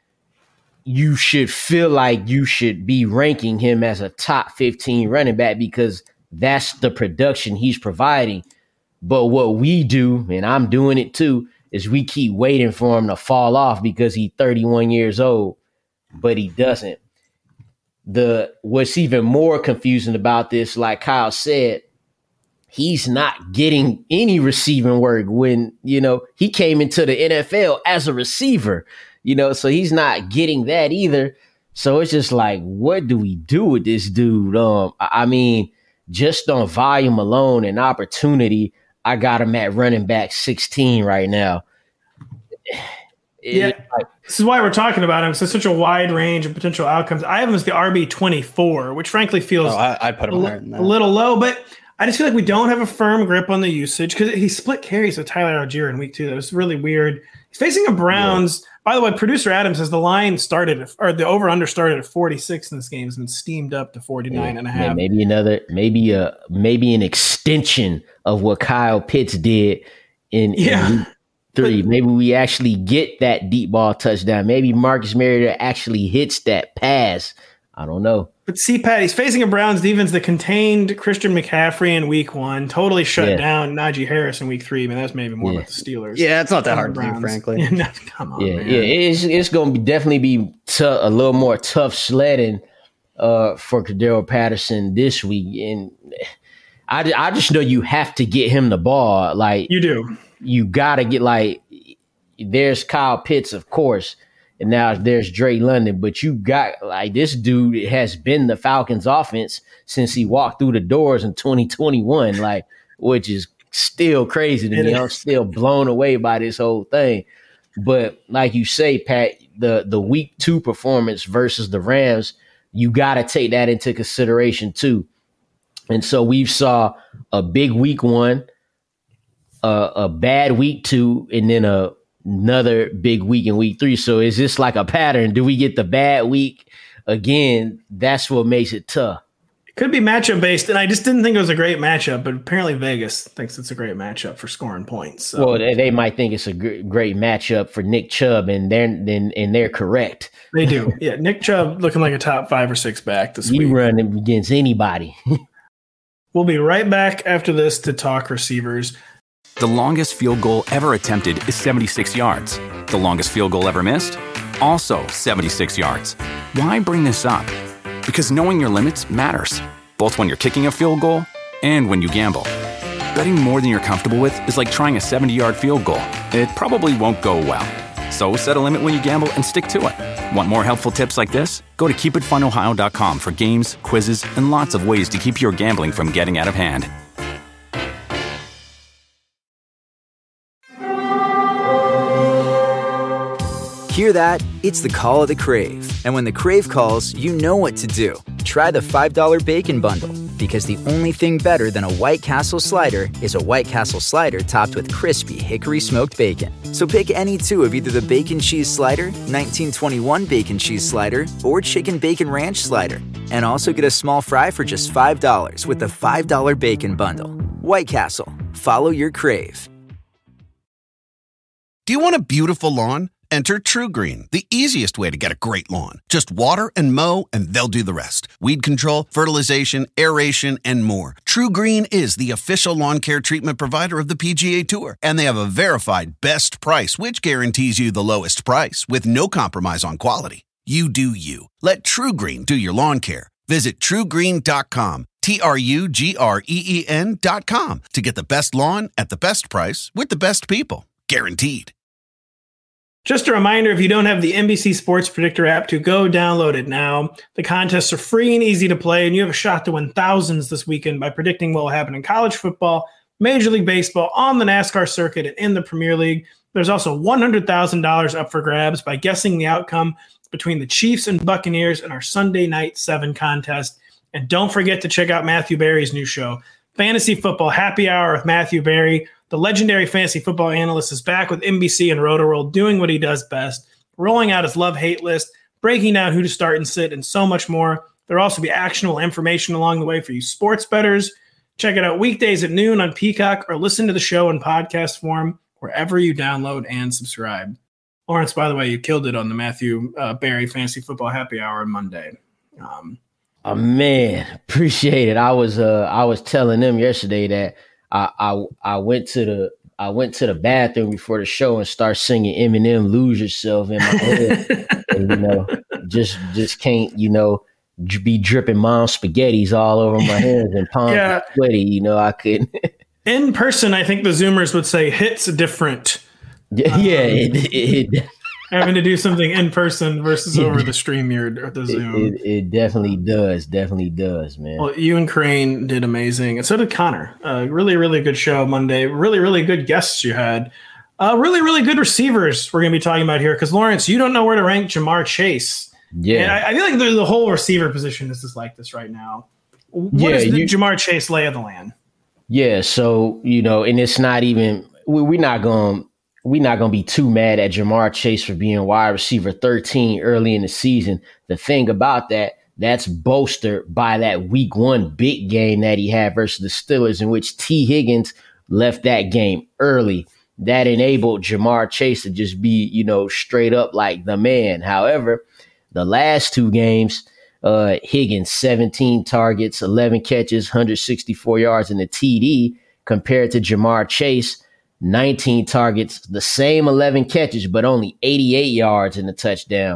you should feel like you should be ranking him as a top fifteen running back because that's the production he's providing. But what we do, and I'm doing it too, is we keep waiting for him to fall off because he's thirty-one years old, but he doesn't. The what's even more confusing about this, like Kyle said, he's not getting any receiving work when, you know, he came into the N F L as a receiver, you know, so he's not getting that either. So it's just like, what do we do with this dude? Um, I mean, just on volume alone and opportunity, I got him at running back sixteen right now. Yeah, like, this is why we're talking about him. So such a wide range of potential outcomes. I have him as the R B twenty-four, which frankly feels oh, I, I'd put him a, higher than that. a little low, but I just feel like we don't have a firm grip on the usage because he split carries with Tyler Algier in week two. That was really weird. He's facing a Browns. Yeah. By the way, producer Adam says the line started, at, or the over-under started at forty-six in this game. It's been steamed up to forty-nine yeah, and a half. Maybe another, maybe a, maybe an extension of what Kyle Pitts did in, yeah. in week three. But, maybe we actually get that deep ball touchdown. Maybe Marcus Mariota actually hits that pass. I don't know. But see, Pat, he's facing a Browns defense that contained Christian McCaffrey in week one, totally shut yeah. down Najee Harris in week three. I mean, that's maybe more yeah. about the Steelers. Yeah, it's not that hard to do, frankly. no, come on, yeah, man. yeah, it's it's going to be definitely be t- a little more tough sledding uh, for Cordarrelle Patterson this week, and I I just know you have to get him the ball. Like you do, you got to get like. There's Kyle Pitts, of course. And now there's Dre London, but you got like this dude has been the Falcons offense since he walked through the doors in twenty twenty-one, like, which is still crazy to me. I'm still blown away by this whole thing. But like you say, Pat, the, the week two performance versus the Rams, you got to take that into consideration too. And so we saw a big week one, uh, a bad week two, and then a another big week in week three. So is this like a pattern? Do we get the bad week again? That's what makes it tough. It could be matchup based, and I just didn't think it was a great matchup, but apparently Vegas thinks it's a great matchup for scoring points. So. Well, they, they might think it's a g- great matchup for Nick Chubb, and they're and, and they're correct. They do. Yeah, Nick Chubb looking like a top five or six back this you week. You run against anybody. We'll be right back after this to talk receivers. The longest field goal ever attempted is seventy-six yards. The longest field goal ever missed? Also seventy-six yards. Why bring this up? Because knowing your limits matters, both when you're kicking a field goal and when you gamble. Betting more than you're comfortable with is like trying a seventy-yard field goal. It probably won't go well. So set a limit when you gamble and stick to it. Want more helpful tips like this? Go to keep it fun ohio dot com for games, quizzes, and lots of ways to keep your gambling from getting out of hand. Hear that? It's the call of the Crave. And when the Crave calls, you know what to do. Try the five dollar Bacon Bundle. Because the only thing better than a White Castle slider is a White Castle slider topped with crispy hickory smoked bacon. So pick any two of either the Bacon Cheese Slider, nineteen twenty-one Bacon Cheese Slider, or Chicken Bacon Ranch Slider. And also get a small fry for just five dollars with the five dollar Bacon Bundle. White Castle. Follow your Crave. Do you want a beautiful lawn? Enter TruGreen, the easiest way to get a great lawn. Just water and mow, and they'll do the rest. Weed control, fertilization, aeration, and more. TruGreen is the official lawn care treatment provider of the P G A Tour, and they have a verified best price, which guarantees you the lowest price with no compromise on quality. You do you. Let TruGreen do your lawn care. Visit True Green dot com. T R U G R E E N dot com to get the best lawn at the best price with the best people. Guaranteed. Just a reminder, if you don't have the N B C Sports Predictor app, to go download it now. The contests are free and easy to play, and you have a shot to win thousands this weekend by predicting what will happen in college football, Major League Baseball, on the NASCAR circuit, and in the Premier League. There's also one hundred thousand dollars up for grabs by guessing the outcome between the Chiefs and Buccaneers in our Sunday Night seven contest. And don't forget to check out Matthew Berry's new show, Fantasy Football Happy Hour with Matthew Berry. The legendary fantasy football analyst is back with N B C and Roto-World doing what he does best, rolling out his love-hate list, breaking down who to start and sit, and so much more. There'll also be actionable information along the way for you sports bettors. Check it out weekdays at noon on Peacock, or listen to the show in podcast form wherever you download and subscribe. Lawrence, by the way, you killed it on the Matthew uh, Berry Fantasy Football Happy Hour on Monday. Um, oh man, appreciate it. I was uh, I was telling them yesterday that I, I I went to the I went to the bathroom before the show and started singing Eminem "Lose Yourself" in my head. And, you know, just just can't you know be dripping mom spaghettis all over my hands and palms yeah. are sweaty. You know, I couldn't. In person, I think the Zoomers would say hits different. Yeah, um, yeah it, it, it, having to do something in person versus over the StreamYard or the Zoom. It, it, it definitely does. Definitely does, man. Well, you and Crane did amazing. And so did Connor. Uh, really, really good show Monday. Really, really good guests you had. Uh, really, really good receivers we're going to be talking about here. Because, Lawrence, you don't know where to rank Jamar Chase. Yeah. And I, I feel like the, the whole receiver position is just like this right now. What yeah, is the you, Jamar Chase lay of the land? Yeah, so, you know, and it's not even we, – we're not going – We're not going to be too mad at Jamar Chase for being wide receiver thirteen early in the season. The thing about that, that's bolstered by that week one big game that he had versus the Steelers, in which T. Higgins left that game early. That enabled Jamar Chase to just be, you know, straight up like the man. However, the last two games, uh, Higgins, seventeen targets, eleven catches, one hundred sixty-four yards, and a T D, compared to Jamar Chase, nineteen targets, the same eleven catches, but only eighty-eight yards in the touchdown.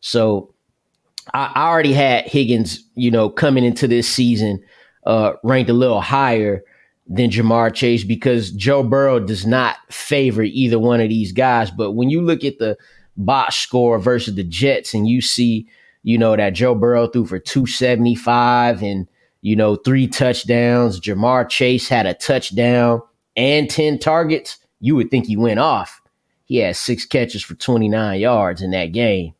So I, I already had Higgins, you know, coming into this season, uh, ranked a little higher than Jamar Chase because Joe Burrow does not favor either one of these guys. But when you look at the box score versus the Jets and you see, you know, that Joe Burrow threw for two seventy-five and, you know, three touchdowns, Jamar Chase had a touchdown and ten targets, you would think he went off. He had six catches for twenty-nine yards in that game.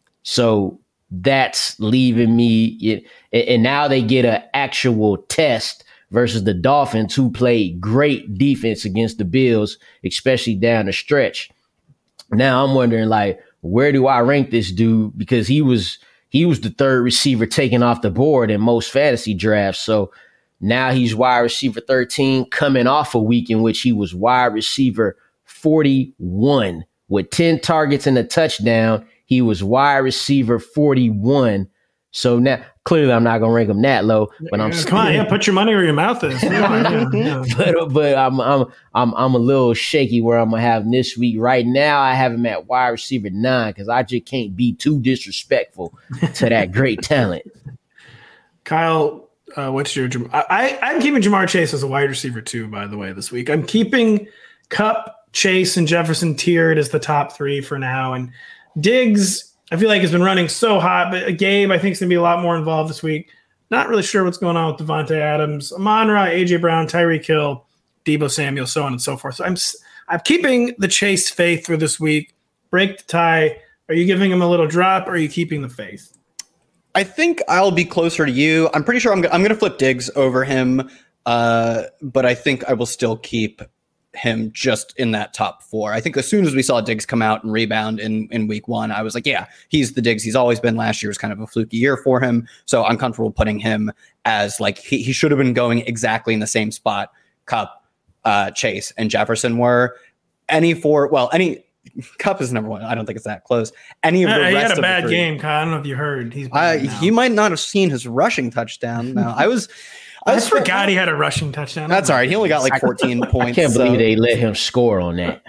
So that's leaving me. And now they get an actual test versus the Dolphins, who played great defense against the Bills, especially down the stretch. Now I'm wondering, like, where do I rank this dude? Because he was he was the third receiver taken off the board in most fantasy drafts. So now he's wide receiver thirteen, coming off a week in which he was wide receiver forty-one with ten targets and a touchdown. He was wide receiver forty-one. So now clearly I'm not gonna rank him that low, but I'm yeah, come on, yeah, put your money where your mouth is. Yeah, yeah. but but I'm I'm I'm I'm a little shaky where I'm gonna have him this week. Right now I have him at wide receiver nine because I just can't be too disrespectful to that great talent. Kyle, uh, what's your I, I'm keeping Jamar Chase as a wide receiver too, by the way, this week. I'm keeping Kupp, Chase, and Jefferson tiered as the top three for now. And Diggs, I feel like, has been running so hot, but Gabe, I think, is going to be a lot more involved this week. Not really sure what's going on with Devontae Adams, Amon-Ra, A J Brown, Tyreek Hill, Deebo Samuel, so on and so forth. So I'm I'm keeping the Chase faith for this week. Break the tie. Are you giving him a little drop, or are you keeping the faith? I think I'll be closer to you. I'm pretty sure I'm, I'm going to flip Diggs over him, uh, but I think I will still keep him just in that top four. I think as soon as we saw Diggs come out and rebound in, in week one, I was like, yeah, he's the Diggs he's always been. Last year was kind of a fluky year for him. So I'm comfortable putting him as like, he, he should have been going exactly in the same spot Kupp, uh, Chase, and Jefferson were. Any four, well, any Kupp is number one. I don't think it's that close. Any of the uh, rest he had a of bad the three, game, Kyle. I don't know if you heard. He's uh, he might not have seen his rushing touchdown. No, I was I, I forgot he had a rushing touchdown. That's all right. He only got like fourteen points. I can't believe so. they let him score on that.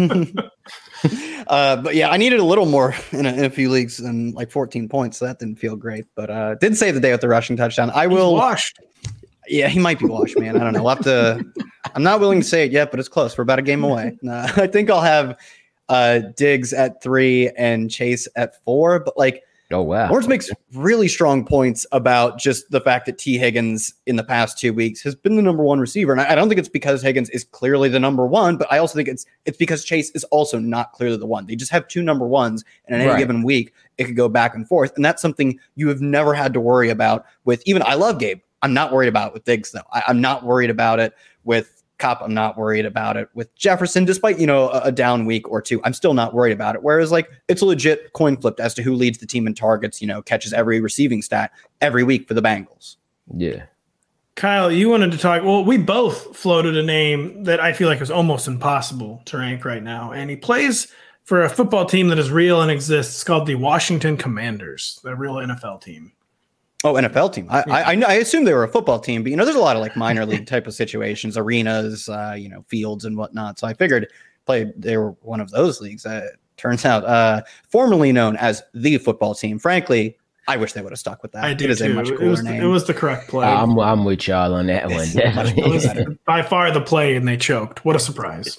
uh, but yeah, I needed a little more in a, in a few leagues than like fourteen points. So that didn't feel great, but uh, did save the day with the rushing touchdown. I will He's washed. Yeah, he might be washed, man. I don't know. We'll have to. I'm not willing to say it yet, but it's close. We're about a game away. Uh, I think I'll have uh, Diggs at three and Chase at four. But like, oh wow, Lawrence makes really strong points about just the fact that T. Higgins in the past two weeks has been the number one receiver, and I, I don't think it's because Higgins is clearly the number one, but I also think it's it's because Chase is also not clearly the one. They just have two number ones, and in any right. given week, it could go back and forth, and that's something you have never had to worry about with. Even I love Gabe. I'm not worried about it with Diggs, though. I, I'm not worried about it with Kupp. I'm not worried about it with Jefferson, despite, you know, a, a down week or two. I'm still not worried about it. Whereas, like, it's a legit coin flip as to who leads the team in targets, you know, catches every receiving stat every week for the Bengals. Yeah. Kyle, you wanted to talk. Well, we both floated a name that I feel like is almost impossible to rank right now. And he plays for a football team that is real and exists. It's called the Washington Commanders, the real N F L team. Oh, N F L team. I, I I know. I assume they were a football team, but you know, there's a lot of like minor league type of situations, arenas, uh, you know, fields and whatnot. So I figured played they were one of those leagues. Uh, turns out, uh, formerly known as the football team. Frankly, I wish they would have stuck with that. I do it is too. a much cooler it was, name. It was the correct play. I'm I'm with y'all on that one. It was by far the play, and they choked. What a surprise!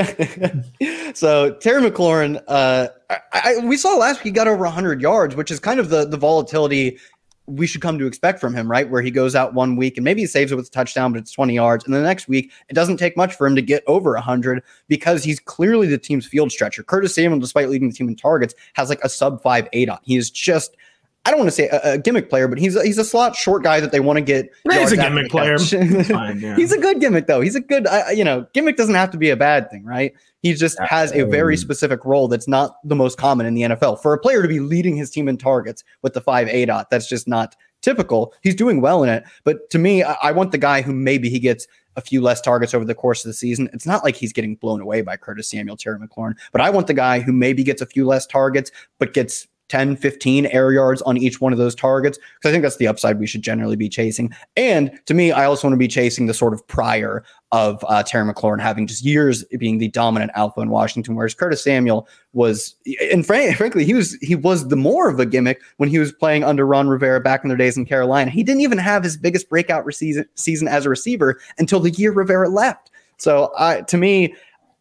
So Terry McLaurin, uh, I, I, we saw last week he got over one hundred yards, which is kind of the the volatility we should come to expect from him, right? Where he goes out one week and maybe he saves it with a touchdown, but it's twenty yards. And the next week, it doesn't take much for him to get over one hundred because he's clearly the team's field stretcher. Curtis Samuel, despite leading the team in targets, has like a sub five A DOT. He is just, I don't want to say a, a gimmick player, but he's a, he's a slot short guy that they want to get. He's a gimmick player. Fine, yeah. He's a good gimmick though. He's a good, uh, you know, gimmick doesn't have to be a bad thing, right? He just has a very specific role that's not the most common in the N F L. For a player to be leading his team in targets with the five A DOT, that's just not typical. He's doing well in it. But to me, I, I want the guy who maybe he gets a few less targets over the course of the season. It's not like he's getting blown away by Curtis Samuel, Terry McLaurin, but I want the guy who maybe gets a few less targets, but gets ten, fifteen air yards on each one of those targets, because I think that's the upside we should generally be chasing. And to me, I also want to be chasing the sort of prior of uh, Terry McLaurin having just years being the dominant alpha in Washington, whereas Curtis Samuel was, and fr- frankly, he was he was the more of a gimmick when he was playing under Ron Rivera back in their days in Carolina. He didn't even have his biggest breakout season, season as a receiver until the year Rivera left. So uh, to me,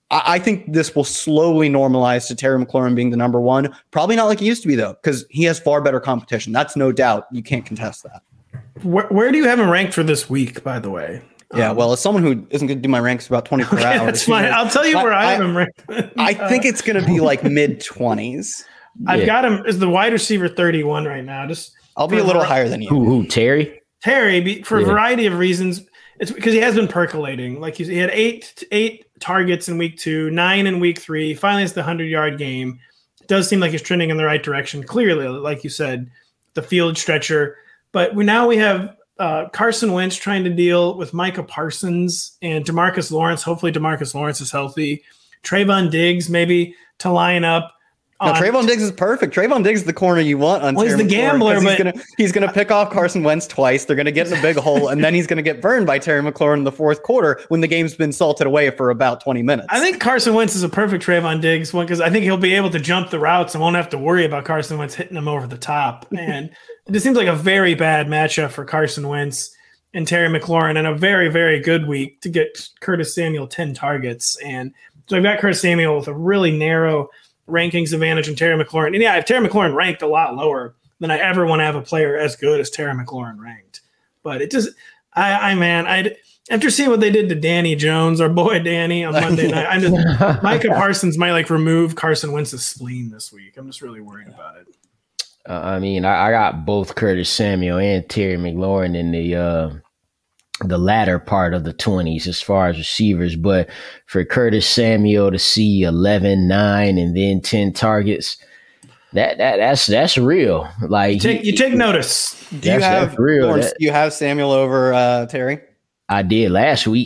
I think this will slowly normalize to Terry McLaurin being the number one. Probably not like he used to be, though, because he has far better competition. That's no doubt. You can't contest that. Where, where do you have him ranked for this week, by the way? Yeah, um, well, as someone who isn't going to do my ranks for about twenty-four okay, hours. That's fine. I'll tell you where I, I have him ranked. I think it's going to be like mid-twenties. I've yeah. got him as the wide receiver thirty-one right now. Just I'll be a little var- higher than you. Who, who Terry? Terry, for yeah. a variety of reasons. It's because he has been percolating. Like he had eight eight targets in week two, nine in week three. Finally, it's the hundred-yard game. It does seem like he's trending in the right direction. Clearly, like you said, the field stretcher. But we now we have uh, Carson Wentz trying to deal with Micah Parsons and DeMarcus Lawrence. Hopefully, DeMarcus Lawrence is healthy. Trayvon Diggs maybe to line up. No, Trayvon Diggs is perfect. Trayvon Diggs is the corner you want on. Well, he's the gambler, but he's gonna he's gonna pick off Carson Wentz twice. They're gonna get in a big hole, and then he's gonna get burned by Terry McLaurin in the fourth quarter when the game's been salted away for about twenty minutes. I think Carson Wentz is a perfect Trayvon Diggs one because I think he'll be able to jump the routes and won't have to worry about Carson Wentz hitting him over the top. And it just seems like a very bad matchup for Carson Wentz and Terry McLaurin, and a very very good week to get Curtis Samuel ten targets. And so I've got Curtis Samuel with a really narrow rankings advantage in Terry McLaurin. And yeah, I have Terry McLaurin ranked a lot lower than I ever want to have a player as good as Terry McLaurin ranked. But it just, I, I man, I after seeing what they did to Danny Jones, our boy Danny, on Monday night, I'm just, Micah Parsons might like remove Carson Wentz's spleen this week. I'm just really worried about it. Uh, I mean, I, I got both Curtis Samuel and Terry McLaurin in the uh, the latter part of the twenties as far as receivers, but for Curtis Samuel to see eleven, nine, and then ten targets, that that that's that's real. Like you take, you take notice. Do you have real? Lawrence, that, do you have Samuel over uh, Terry? I did last week.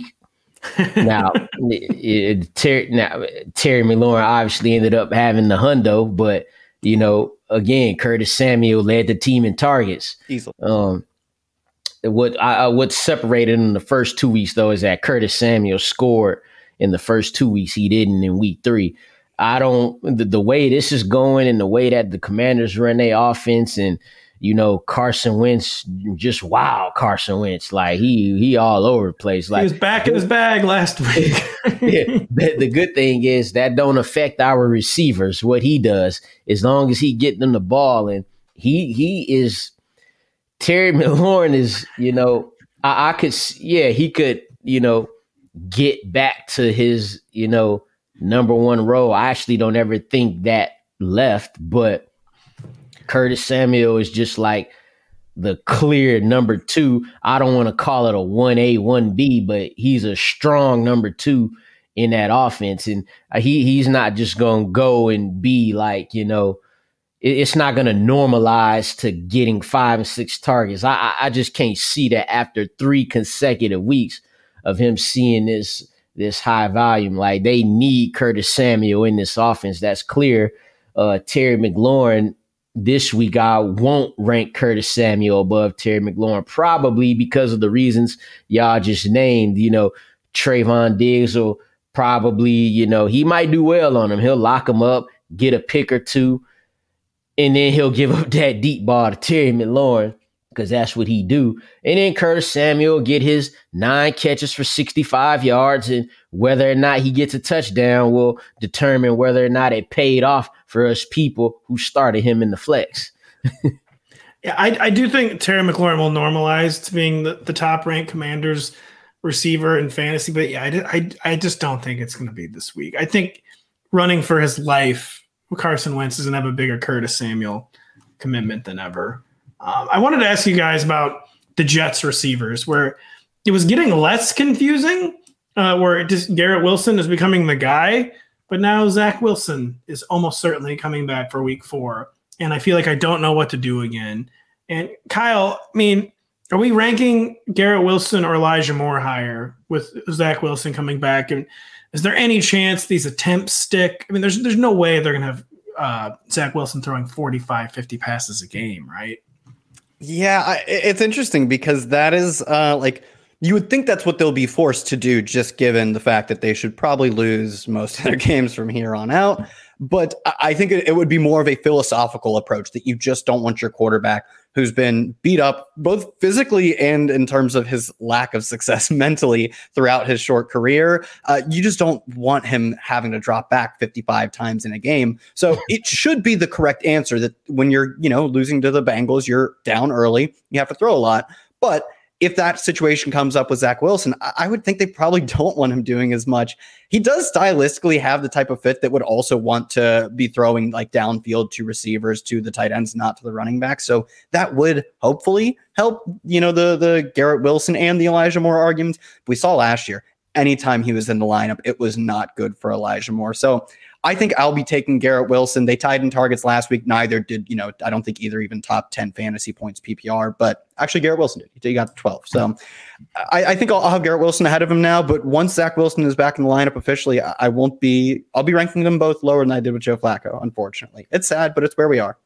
Now, it, it, Terry, now Terry McLaurin obviously ended up having the hundo, but you know, again, Curtis Samuel led the team in targets easily. Um, What I what separated in the first two weeks though is that Curtis Samuel scored in the first two weeks. He didn't in week three. I don't the, the way this is going and the way that the Commanders run their offense, and you know, Carson Wentz, just wow, Carson Wentz. Like, he he all over the place. Like, he was back in his bag last week. Yeah, the, the good thing is that don't affect our receivers. What he does, as long as he get them the ball, and he he is Terry McLaurin is, you know, I, I could, yeah, he could, you know, get back to his, you know, number one role. I actually don't ever think that left, but Curtis Samuel is just like the clear number two. I don't want to call it a one A, one B, but he's a strong number two in that offense. And he he's not just going to go and be like, you know, it, it's not going to normalize to getting five and six targets. I, I I just can't see that after three consecutive weeks of him seeing this this high volume. Like, they need Curtis Samuel in this offense. That's clear. Uh, Terry McLaurin, this week, I won't rank Curtis Samuel above Terry McLaurin, probably because of the reasons y'all just named. You know, Trayvon Diggs will probably, you know, he might do well on him. He'll lock him up, get a pick or two, and then he'll give up that deep ball to Terry McLaurin because that's what he do. And then Curtis Samuel get his nine catches for sixty-five yards, and whether or not he gets a touchdown will determine whether or not it paid off for us people who started him in the flex. Yeah, I, I do think Terry McLaurin will normalize to being the, the top-ranked Commanders receiver in fantasy, but yeah, I, I, I just don't think it's going to be this week. I think running for his life, Carson Wentz is going to have a bigger Curtis Samuel commitment than ever. Um, I wanted to ask you guys about the Jets receivers, where it was getting less confusing, uh, where it just Garrett Wilson is becoming the guy, but now Zach Wilson is almost certainly coming back for week four, and I feel like I don't know what to do again. And Kyle, I mean, are we ranking Garrett Wilson or Elijah Moore higher with Zach Wilson coming back? And is there any chance these attempts stick? I mean, there's there's no way they're going to have uh, Zach Wilson throwing forty-five, fifty passes a game, right? Yeah, I, it's interesting because that is uh, like you would think that's what they'll be forced to do, just given the fact that they should probably lose most of their games from here on out. But I think it would be more of a philosophical approach that you just don't want your quarterback who's been beat up both physically and in terms of his lack of success mentally throughout his short career. Uh, you just don't want him having to drop back fifty-five times in a game. So it should be the correct answer that when you're, you know, losing to the Bengals, you're down early, you have to throw a lot. But if that situation comes up with Zach Wilson, I would think they probably don't want him doing as much. He does stylistically have the type of fit that would also want to be throwing like downfield to receivers, to the tight ends, not to the running back. So that would hopefully help, you know, the, the Garrett Wilson and the Elijah Moore arguments. We saw last year, anytime he was in the lineup, it was not good for Elijah Moore. So I think I'll be taking Garrett Wilson. They tied in targets last week. Neither did, you know, I don't think either even top ten fantasy points P P R, but actually Garrett Wilson did. He got twelve. So I, I think I'll, I'll have Garrett Wilson ahead of him now, but once Zach Wilson is back in the lineup officially, I, I won't be, I'll be ranking them both lower than I did with Joe Flacco, unfortunately. It's sad, but it's where we are.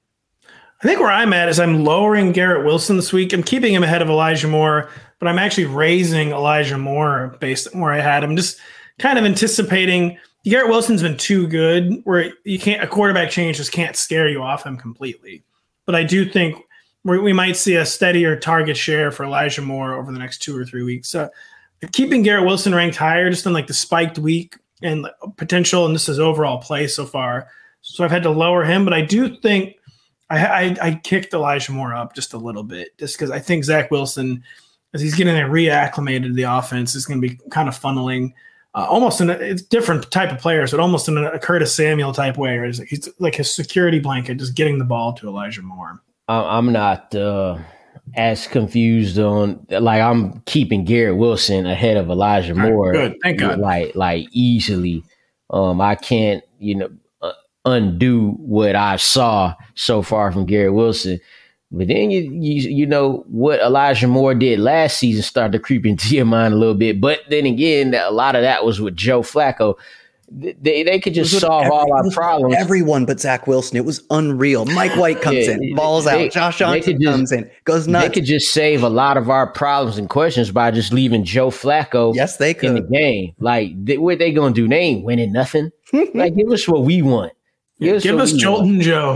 I think where I'm at is I'm lowering Garrett Wilson this week. I'm keeping him ahead of Elijah Moore, but I'm actually raising Elijah Moore based on where I had him. Just kind of anticipating Garrett Wilson's been too good where you can't, a quarterback change just can't scare you off him completely. But I do think we, we might see a steadier target share for Elijah Moore over the next two or three weeks. So keeping Garrett Wilson ranked higher just on like the spiked week and potential, and this is overall play so far. So I've had to lower him, but I do think I, I, I kicked Elijah Moore up just a little bit just because I think Zach Wilson, as he's getting reacclimated to the offense, is going to be kind of funneling Uh, almost in a it's different type of players, but almost in a Curtis Samuel type way. Or he's like his security blanket, just getting the ball to Elijah Moore. I'm not uh, as confused on like I'm keeping Garrett Wilson ahead of Elijah Moore. Right, good, thank God. Like like easily. Um, I can't you know uh, undo what I saw so far from Garrett Wilson. But then you, you you know what Elijah Moore did last season started to creep into your mind a little bit. But then again, a lot of that was with Joe Flacco. They they could just solve every, all our problems. Everyone but Zach Wilson. It was unreal. Mike White comes yeah, in, balls they, out. Josh Johnson just, comes in, goes nuts. They could just save a lot of our problems and questions by just leaving Joe Flacco yes, they could. in the game. Like, they, what they going to do? They ain't winning nothing. Like, give us what we want. Give us, give us Jolton Joe.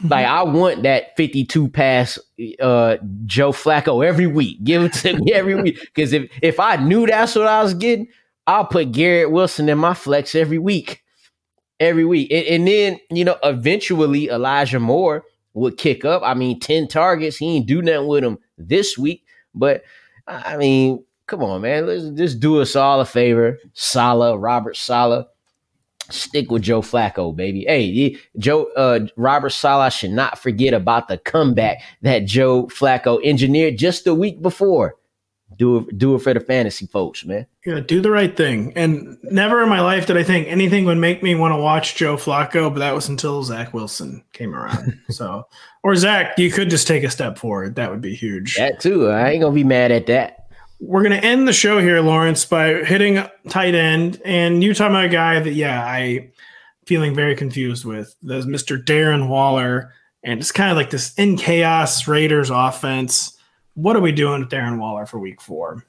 Like, I want that fifty-two pass uh, Joe Flacco every week. Give it to me every week. Because if, if I knew that's what I was getting, I'll put Garrett Wilson in my flex every week. Every week. And, and then, you know, eventually Elijah Moore would kick up. I mean, ten targets. He ain't do nothing with him this week. But, I mean, come on, man. Let's just do us all a favor. Saleh, Robert Saleh. Stick with Joe Flacco, baby. Hey, Joe uh, Robert Saleh should not forget about the comeback that Joe Flacco engineered just the week before. Do it, do it for the fantasy folks, man. Yeah, do the right thing. And never in my life did I think anything would make me want to watch Joe Flacco, but that was until Zach Wilson came around. So, or Zach, you could just take a step forward. That would be huge. That too. I ain't gonna be mad at that. We're going to end the show here, Lawrence, by hitting tight end. And you talking about a guy that, yeah, I feeling very confused with. There's Mister Darren Waller. And it's kind of like this in chaos Raiders offense. What are we doing with Darren Waller for week four?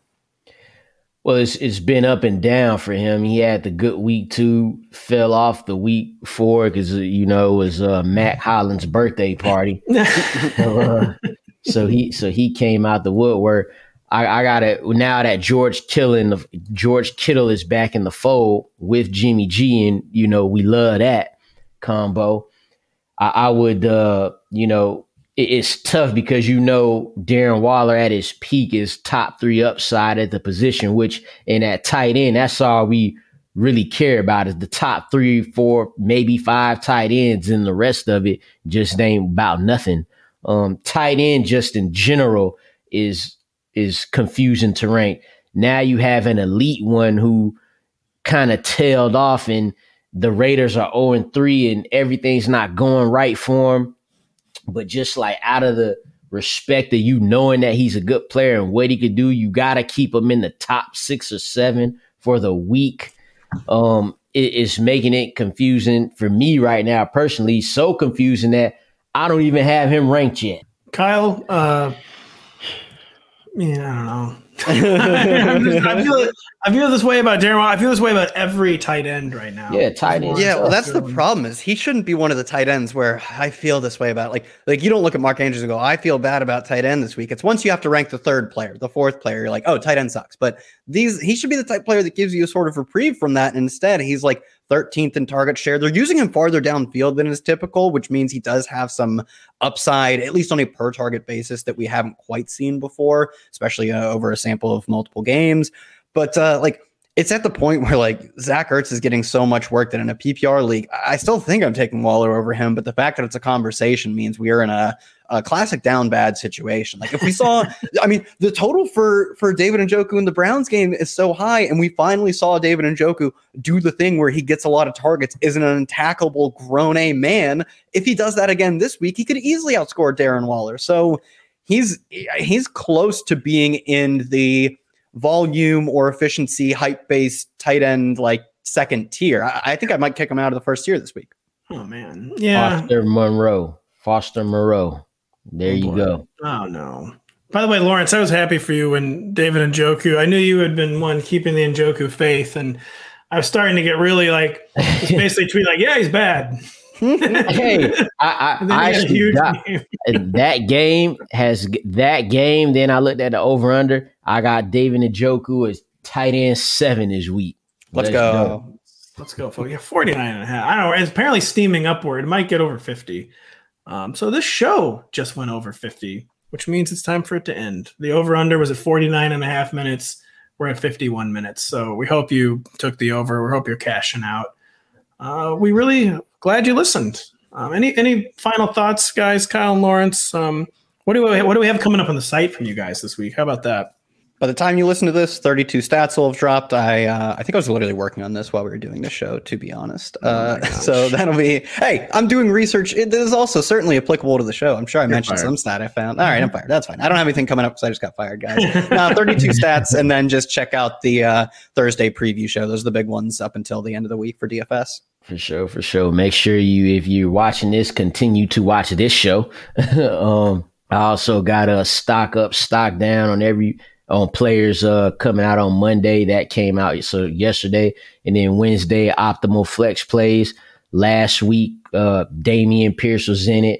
Well, it's it's been up and down for him. He had the good week two, fell off the week four because, you know, it was uh, Matt Holland's birthday party. so, uh, so he so he came out the woodwork. I, I got it now that George Kittle, George Kittle is back in the fold with Jimmy G, and you know we love that combo. I, I would, uh, you know, it, it's tough because you know Darren Waller at his peak is top three upside at the position, which in that tight end, that's all we really care about is the top three, four, maybe five tight ends, and the rest of it just ain't about nothing. Um, tight end, just in general, is. is confusing to rank. Now you have an elite one who kind of tailed off and the Raiders are oh and three and everything's not going right for him. But just like out of the respect of you knowing that he's a good player and what he could do, you got to keep him in the top six or seven for the week. Um, it is making it confusing for me right now personally, so confusing that I don't even have him ranked yet. Kyle, uh, yeah, I don't know. just, I feel I feel this way about Darren Waller. I feel this way about every tight end right now. Yeah, tight end. Yeah, well, that's the problem is he shouldn't be one of the tight ends where I feel this way about. Like, like you don't look at Mark Andrews and go, I feel bad about tight end this week. It's once you have to rank the third player, the fourth player, you're like, oh, tight end sucks. But these, he should be the type player that gives you a sort of reprieve from that. And instead, he's like thirteenth in target share. They're using him farther downfield than is typical, which means he does have some upside, at least on a per target basis that we haven't quite seen before, especially uh, over a sample of multiple games. But uh, like, it's at the point where like Zach Ertz is getting so much work that in a P P R league, I still think I'm taking Waller over him. But the fact that it's a conversation means we are in a, a classic down bad situation. Like if we saw, I mean, the total for, for David Njoku in the Browns game is so high. And we finally saw David Njoku do the thing where he gets a lot of targets, is an unattackable grown A man. If he does that again this week, he could easily outscore Darren Waller. So he's, he's close to being in the volume or efficiency hype based tight end like second tier. I, I think I might kick him out of the first tier this week. Oh man, yeah. Foster Monroe, Foster Moreau. There oh, you boy. go. Oh no. By the way, Lawrence, I was happy for you when David Njoku. I knew you had been one keeping the Njoku faith, and I was starting to get really like just basically tweet like, yeah, he's bad. Hey, I, I, I actually got, that game has that game. Then I looked at the over under. I got David Njoku as tight end seven this week. Let's, Let's go. go. Let's go, folks. Yeah, forty-nine and a half. I don't know. It's apparently steaming upward. It might get over fifty. Um, so this show just went over fifty, which means it's time for it to end. The over under was at forty-nine and a half minutes. We're at fifty-one minutes. So we hope you took the over. We hope you're cashing out. Uh, we really glad you listened. Um, any any final thoughts, guys? Kyle and Lawrence. Um, what do we what do we have coming up on the site from you guys this week? How about that? By the time you listen to this, thirty-two stats will have dropped. I uh, I think I was literally working on this while we were doing this show, to be honest. Uh, oh so that'll be, hey, I'm doing research. It is also certainly applicable to the show. I'm sure I You're mentioned fired. some stat I found. All right, I'm fired. That's fine. I don't have anything coming up because I just got fired, guys. No, thirty-two stats, and then just check out the uh, Thursday preview show. Those are the big ones up until the end of the week for D F S. For sure, for sure. Make sure you, if you're watching this, continue to watch this show. um, I also got a stock up, stock down on every on players uh, coming out on Monday. That came out so yesterday, and then Wednesday, optimal flex plays. Last week, uh, Damian Pierce was in it.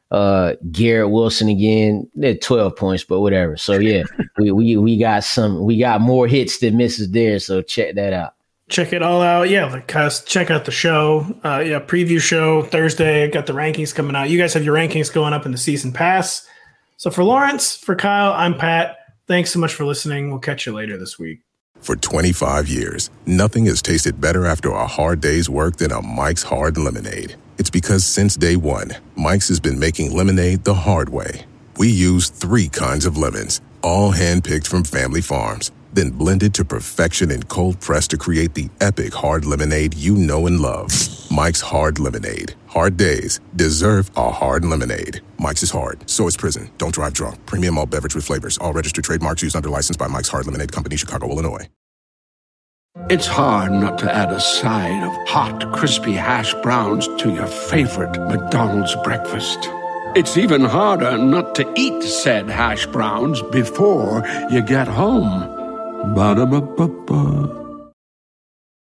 uh, Garrett Wilson again. They're twelve points, but whatever. So yeah, we we we got some. We got more hits than misses there. So check that out. Check it all out. Yeah, like guys, check out the show. Uh, yeah, preview show Thursday. Got the rankings coming out. You guys have your rankings going up in the season pass. So for Lawrence, for Kyle, I'm Pat. Thanks so much for listening. We'll catch you later this week. For twenty-five years, nothing has tasted better after a hard day's work than a Mike's Hard Lemonade. It's because since day one, Mike's has been making lemonade the hard way. We use three kinds of lemons, all hand-picked from family farms, then blended to perfection and cold-pressed to create the epic hard lemonade you know and love. Mike's Hard Lemonade. Hard days deserve a hard lemonade. Mike's is hard, so is prison. Don't drive drunk. Premium malt beverage with flavors. All registered trademarks used under license by Mike's Hard Lemonade Company, Chicago, Illinois. It's hard not to add a side of hot, crispy hash browns to your favorite McDonald's breakfast. It's even harder not to eat said hash browns before you get home. Ba-da-ba-ba-ba.